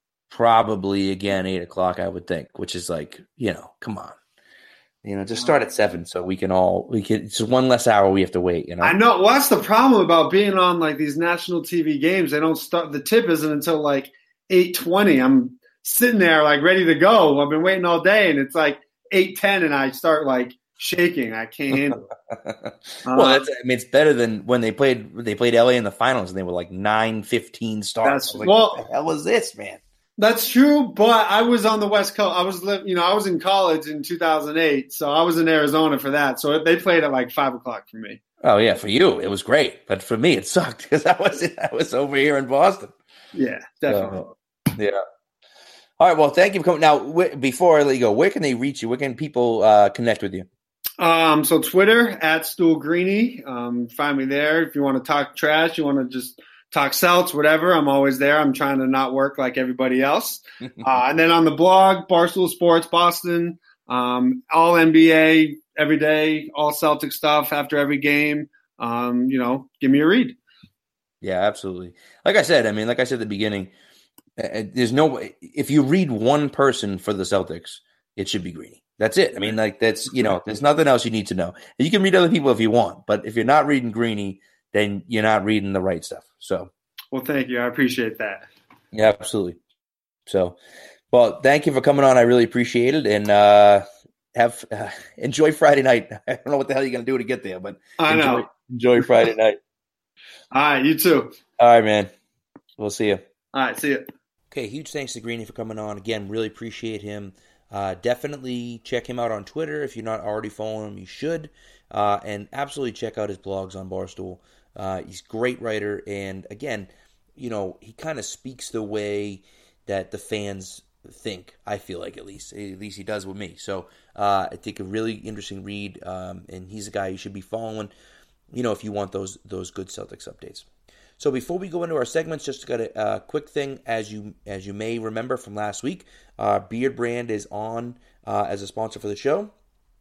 probably again eight o'clock, I would think. Which is like, you know, come on. You know, just start at seven so we can all we can. It's one less hour we have to wait. You know, I know. Well, that's the problem about being on like these national T V games. They don't start. The tip isn't until like eight twenty. I'm sitting there like ready to go. I've been waiting all day, and it's like eight ten, and I start like shaking. I can't handle it. Well, uh, that's, I mean, it's better than when they played. They played L A in the finals, and they were like nine fifteen starts. That's, like, well, what the hell was this, man? That's true, but I was on the West Coast. I was, you know, I was in college in two thousand eight, so I was in Arizona for that. So they played at like five o'clock for me. Oh yeah, for you it was great, but for me it sucked because I was I was over here in Boston. Yeah, definitely. So, yeah. All right. Well, thank you for coming. Now, wh- before I let you go, where can they reach you? Where can people uh, connect with you? Um, so Twitter at Stool Greeny. Um, find me there if you want to talk trash. You want to just talk Celts, whatever. I'm always there. I'm trying to not work like everybody else. uh, and then on the blog, Barstool Sports Boston, um, all N B A every day, all Celtic stuff after every game. Um, you know, give me a read. Yeah, absolutely. Like I said, I mean, like I said at the beginning, uh, there's no way. If you read one person for the Celtics, it should be Greeny. That's it. I mean, like that's, you know, there's nothing else you need to know. You can read other people if you want, but if you're not reading Greeny, then you're not reading the right stuff. So, well, thank you. I appreciate that. Yeah, absolutely. So, well, thank you for coming on. I really appreciate it, and uh, have uh, enjoy Friday night. I don't know what the hell you're going to do to get there, but I enjoy, know. enjoy Friday night. All right, you too. All right, man. We'll see you. All right, see you. Okay, huge thanks to Greeny for coming on. Again, really appreciate him. Uh, definitely check him out on Twitter. If you're not already following him, you should. Uh, and absolutely check out his blogs on Barstool. Uh, he's a great writer, and again, you know, he kind of speaks the way that the fans think, I feel like, at least. At least he does with me. So uh, I think a really interesting read, um, and he's a guy you should be following, you know, if you want those those good Celtics updates. So before we go into our segments, just got a uh, quick thing. As you as you may remember from last week, uh, Beard Brand is on uh, as a sponsor for the show.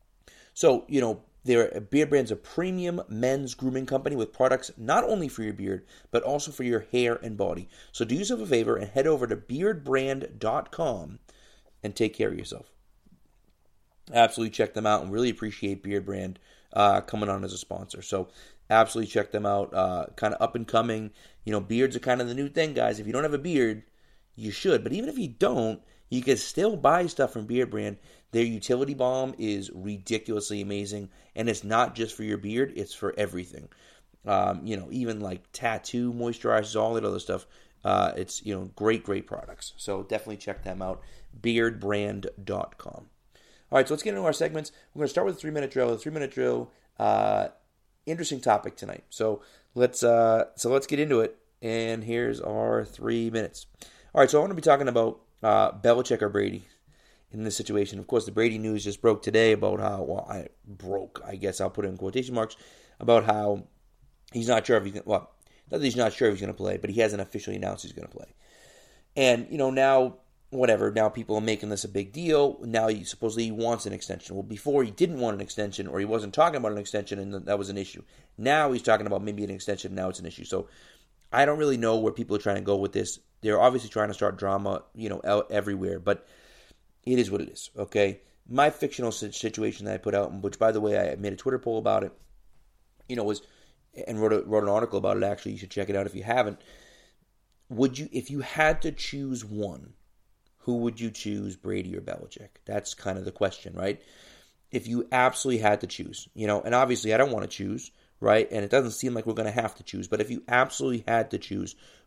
So, you know, Their Beard Brand's a premium men's grooming company with products not only for your beard, but also for your hair and body. So do yourself a favor and head over to beard brand dot com and take care of yourself. Absolutely check them out and really appreciate Beard Brand uh, coming on as a sponsor. So absolutely check them out. Uh, kind of up and coming. You know, beards are kind of the new thing, guys. If you don't have a beard, you should. But even if you don't, you can still buy stuff from Beard Brand. Their utility balm is ridiculously amazing, and it's not just for your beard, it's for everything. Um, you know, even like tattoo moisturizers, all that other stuff. Uh, it's, you know, great, great products. So definitely check them out, beard brand dot com. All right, so let's get into our segments. We're going to start with the three-minute drill. The three-minute drill, uh, interesting topic tonight. So let's uh, so let's get into it, and here's our three minutes. All right, so I want to be talking about uh, Belichick or Brady in this situation. Of course, the Brady news just broke today about how, well, I broke, I guess I'll put it in quotation marks, about how he's not sure if he's going to, well, not that he's not sure if he's going to play, but he hasn't officially announced he's going to play. And, you know, now, whatever, now people are making this a big deal. Now he supposedly he wants an extension. Well, before he didn't want an extension, or he wasn't talking about an extension, and that was an issue. Now he's talking about maybe an extension, now it's an issue. So I don't really know where people are trying to go with this. They're obviously trying to start drama, you know, out everywhere, but it is what it is, okay? My fictional situation that I put out, which, by the way, I made a Twitter poll about it, you know, was, and wrote a, wrote an article about it, actually. You should check it out if you haven't. Would you, if you had to choose one, who would you choose, Brady or Belichick? That's kind of the question, right? If you absolutely had to choose, you know, and obviously I don't want to choose, right? And it doesn't seem like we're going to have to choose, but if you absolutely had to choose,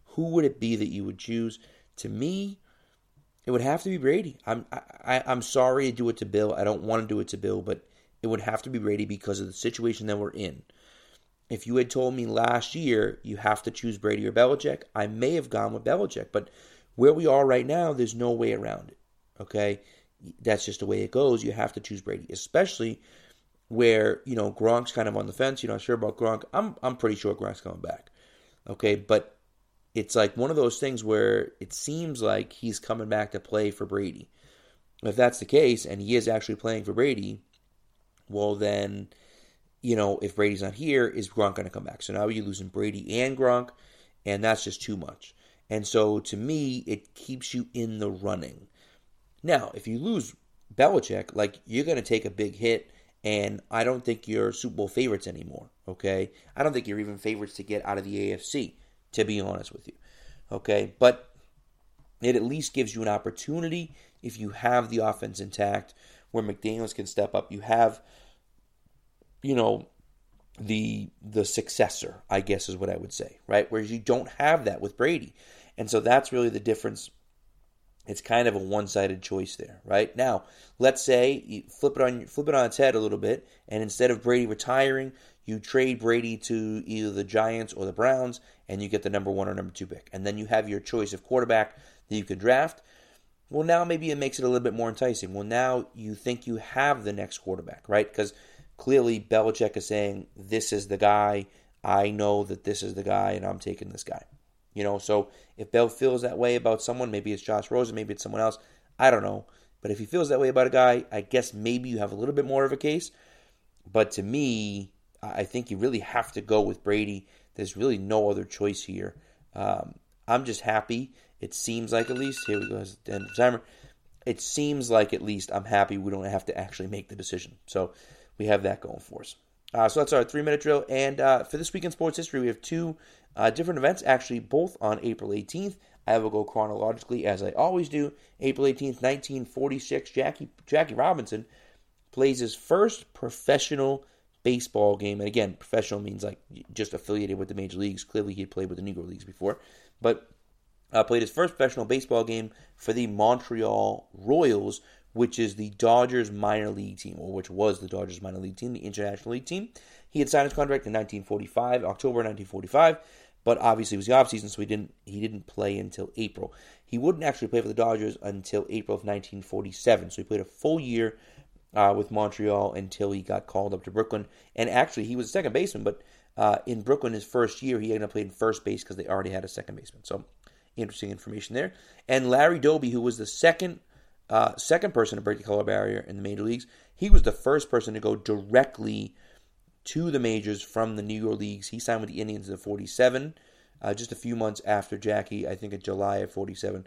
who would it be that you would choose? To me, it would have to be Brady. I'm I, I'm sorry to do it to Bill. I don't want to do it to Bill, but it would have to be Brady because of the situation that we're in. If you had told me last year you have to choose Brady or Belichick, I may have gone with Belichick. But where we are right now, there's no way around it. Okay? That's just the way it goes. You have to choose Brady, especially where, you know, Gronk's kind of on the fence. You're not sure about Gronk. I'm I'm pretty sure Gronk's coming back. Okay? But it's like one of those things where it seems like he's coming back to play for Brady. If that's the case, and he is actually playing for Brady, well then, you know, if Brady's not here, is Gronk going to come back? So now you're losing Brady and Gronk, and that's just too much. And so to me, it keeps you in the running. Now, if you lose Belichick, like, you're going to take a big hit, and I don't think you're Super Bowl favorites anymore, okay? I don't think you're even favorites to get out of the A F C, to be honest with you, okay? But it at least gives you an opportunity if you have the offense intact where McDaniels can step up. You have, you know, the the successor, I guess is what I would say, right? Whereas you don't have that with Brady. And so that's really the difference. It's kind of a one-sided choice there, right? Now, let's say you flip it on flip it on its head a little bit, and instead of Brady retiring, you trade Brady to either the Giants or the Browns, and you get the number one or number two pick. And then you have your choice of quarterback that you could draft. Well, now maybe it makes it a little bit more enticing. Well, now you think you have the next quarterback, right? Because clearly Belichick is saying, this is the guy. I know that this is the guy, and I'm taking this guy. You know, so if Bill feels that way about someone, maybe it's Josh Rosen, maybe it's someone else. I don't know. But if he feels that way about a guy, I guess maybe you have a little bit more of a case. But to me, I think you really have to go with Brady. There's really no other choice here. Um, I'm just happy. It seems like at least, here we go, it's the end of the timer. It seems like at least I'm happy we don't have to actually make the decision. So we have that going for us. Uh, so that's our three-minute drill. And uh, for this week in sports history, we have two uh, different events, actually both on April eighteenth. I will go chronologically as I always do. April eighteenth, nineteen forty-six, Jackie Jackie Robinson plays his first professional baseball game. And again, professional means like just affiliated with the major leagues. Clearly he had played with the Negro Leagues before. But uh, played his first professional baseball game for the Montreal Royals, which is the Dodgers minor league team, or which was the Dodgers minor league team, the International League team. He had signed his contract in nineteen forty-five, October nineteen forty-five, but obviously it was the offseason, so he didn't he didn't play until April. He wouldn't actually play for the Dodgers until April of nineteen forty-seven, so he played a full year uh, with Montreal until he got called up to Brooklyn. And actually, he was a second baseman, but uh, in Brooklyn his first year, he ended up playing first base because they already had a second baseman. So interesting information there. And Larry Doby, who was the second Uh, second person to break the color barrier in the major leagues. He was the first person to go directly to the majors from the Negro Leagues. He signed with the Indians in forty-seven, uh, just a few months after Jackie, I think in July of forty-seven.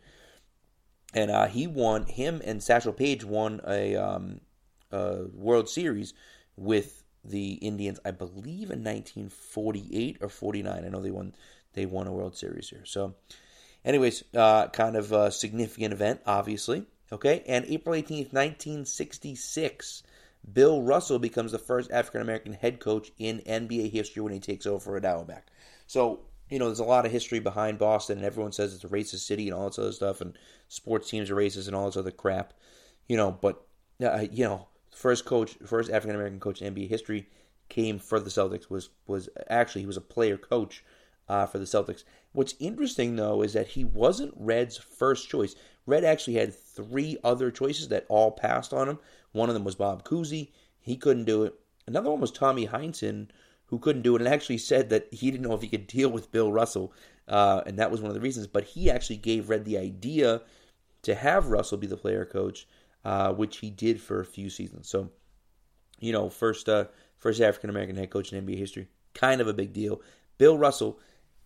And uh, he won, him and Satchel Paige won a, um, a World Series with the Indians, I believe in nineteen forty-eight or forty-nine. I know they won, they won a World Series here. So anyways, uh, kind of a significant event, obviously. Okay, and April eighteenth, nineteen sixty-six, Bill Russell becomes the first African-American head coach in N B A history when he takes over for Ed Auerbach. So, you know, there's a lot of history behind Boston, and everyone says it's a racist city and all this other stuff, and sports teams are racist and all this other crap, you know, but, uh, you know, first coach, first African-American coach in N B A history came for the Celtics, was, was actually, he was a player coach uh, for the Celtics. What's interesting, though, is that he wasn't Red's first choice. Red actually had three other choices that all passed on him. One of them was Bob Cousy. He couldn't do it. Another one was Tommy Heinsohn, who couldn't do it and actually said that he didn't know if he could deal with Bill Russell, uh, and that was one of the reasons. But he actually gave Red the idea to have Russell be the player coach, uh, which he did for a few seasons. So, you know, first uh, first African-American head coach in N B A history, kind of a big deal. Bill Russell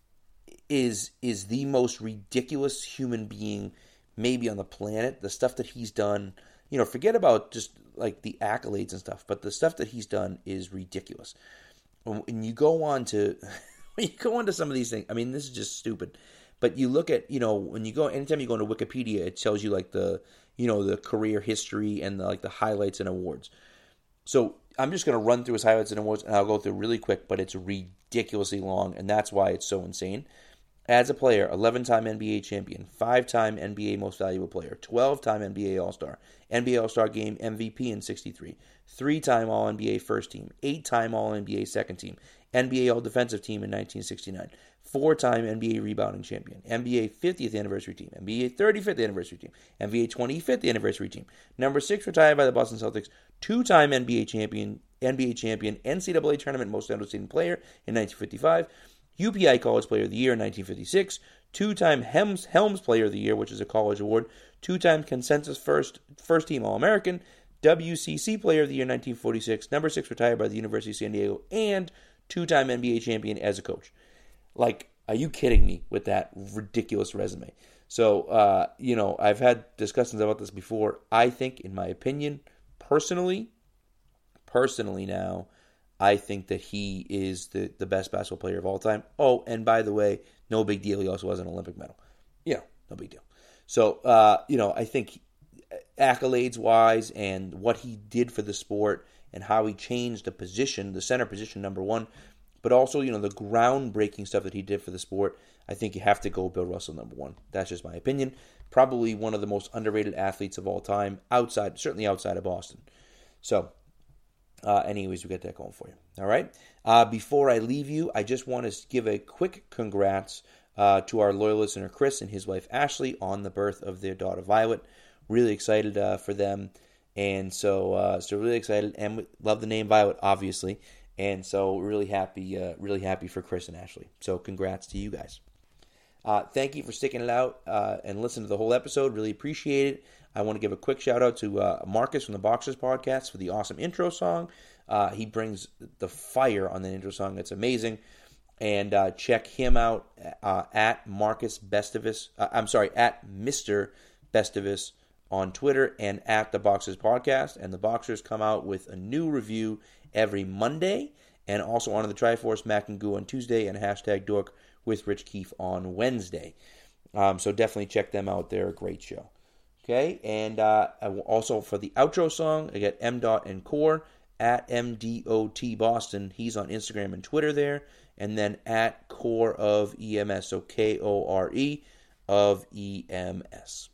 is is the most ridiculous human being maybe on the planet. The stuff that he's done, you know, forget about just like the accolades and stuff, but the stuff that he's done is ridiculous. When you go on to, when you go on to some of these things, I mean, this is just stupid. But you look at, you know, when you go, anytime you go into Wikipedia, it tells you like the, you know, the career history and the, like the highlights and awards. So I'm just going to run through his highlights and awards, and I'll go through really quick, but it's ridiculously long, and that's why it's so insane. As a player, eleven-time N B A champion, five-time N B A most valuable player, twelve-time N B A All-Star, N B A All-Star Game M V P in sixty-three, three-time All-N B A first team, eight-time All-N B A second team, N B A All-Defensive Team in nineteen sixty-nine, four-time N B A rebounding champion, N B A fiftieth anniversary team, N B A thirty-fifth anniversary team, N B A twenty-fifth anniversary team, number six retired by the Boston Celtics, two-time N B A champion, N B A champion, N C double A tournament most outstanding player in nineteen fifty-five, U P I College Player of the Year in nineteen fifty-six, two-time Helms, Helms Player of the Year, which is a college award, two-time Consensus First First Team All-American, W C C Player of the Year nineteen forty-six, number six retired by the University of San Diego, and two-time N B A champion as a coach. Like, are you kidding me with that ridiculous resume? So, uh, you know, I've had discussions about this before. I think, in my opinion, personally, personally now, I think that he is the, the best basketball player of all time. Oh, and by the way, no big deal. He also has an Olympic medal. Yeah, no big deal. So, uh, you know, I think accolades-wise and what he did for the sport and how he changed the position, the center position, number one, but also, you know, the groundbreaking stuff that he did for the sport, I think you have to go Bill Russell number one. That's just my opinion. Probably one of the most underrated athletes of all time, outside, certainly outside of Boston. So, Uh, anyways, we got that going for you. All right. Uh, before I leave you, I just want to give a quick congrats uh, to our loyal listener Chris and his wife Ashley on the birth of their daughter Violet. Really excited uh, for them, and so uh, so really excited, and we love the name Violet, obviously, and so really happy, uh, really happy for Chris and Ashley. So congrats to you guys. Uh, thank you for sticking it out uh, and listening to the whole episode. Really appreciate it. I want to give a quick shout out to uh, Marcus from the Boxers Podcast for the awesome intro song. Uh, he brings the fire on the intro song. It's amazing. And uh, check him out uh, at Marcus Bestivus. Uh, I'm sorry, at Mister Bestivus on Twitter and at the Boxers Podcast. And the Boxers come out with a new review every Monday. And also on the Triforce, Mac and Goo on Tuesday, and hashtag Dork with Rich Keefe on Wednesday. Um, so definitely check them out. They're a great show. Okay, and uh, also for the outro song, I got M. Dot and Core at M D O T Boston. He's on Instagram and Twitter there. And then at Core of E M S, so K O R E of E M S.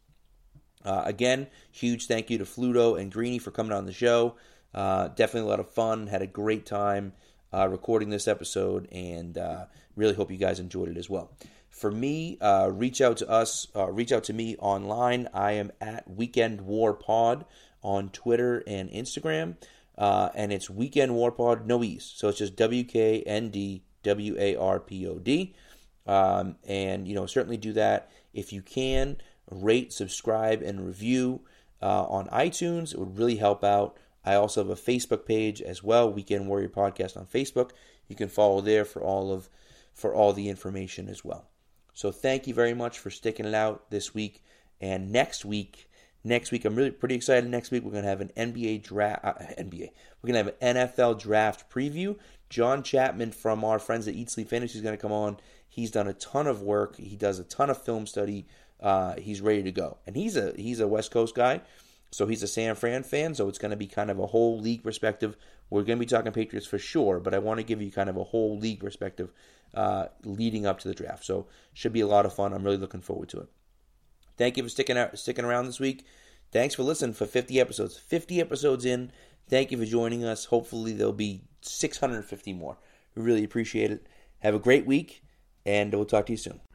Uh, again, huge thank you to Fluto and Greeny for coming on the show. Uh, definitely a lot of fun. Had a great time uh, recording this episode, and uh, really hope you guys enjoyed it as well. For me, uh, reach out to us, uh, reach out to me online. I am at Weekend War Pod on Twitter and Instagram, uh, and it's Weekend War Pod, no E's, so it's just W K N D W A R P O D, um, and, you know, certainly do that. If you can, rate, subscribe, and review uh, on iTunes. It would really help out. I also have a Facebook page as well, Weekend Warrior Podcast on Facebook. You can follow there for all of for all the information as well. So thank you very much for sticking it out this week. And next week, next week, I'm really pretty excited. Next week, we're going to have an N B A draft, uh, N B A. We're going to have an N F L draft preview. John Chapman from our friends at Eat Sleep Fantasy is going to come on. He's done a ton of work. He does a ton of film study. Uh, he's ready to go. And he's a he's a West Coast guy, so he's a San Fran fan. So it's going to be kind of a whole league perspective. We're going to be talking Patriots for sure, but I want to give you kind of a whole league perspective uh, leading up to the draft. So should be a lot of fun. I'm really looking forward to it. Thank you for sticking out, sticking around this week. Thanks for listening for fifty episodes. fifty episodes in. Thank you for joining us. Hopefully there'll be six hundred fifty more. We really appreciate it. Have a great week, and we'll talk to you soon.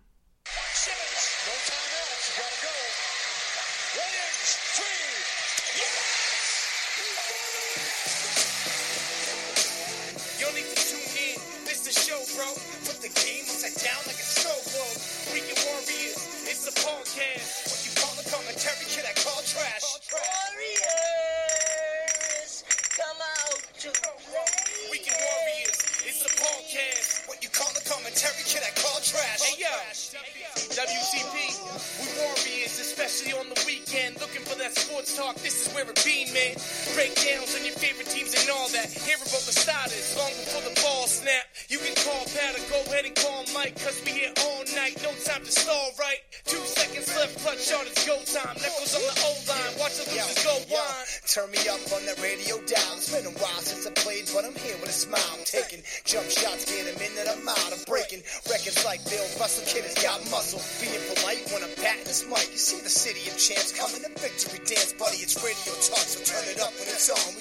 Turn me up on that radio dial. It's been a while since I played, but I'm here with a smile. I'm taking jump shots, get a minute, I'm out. I'm breaking records like Bill Russell, kid has got hustle, being polite when I'm batting this mic. You see the city of champs coming to victory dance, buddy. It's radio talk, so turn it up when it's on.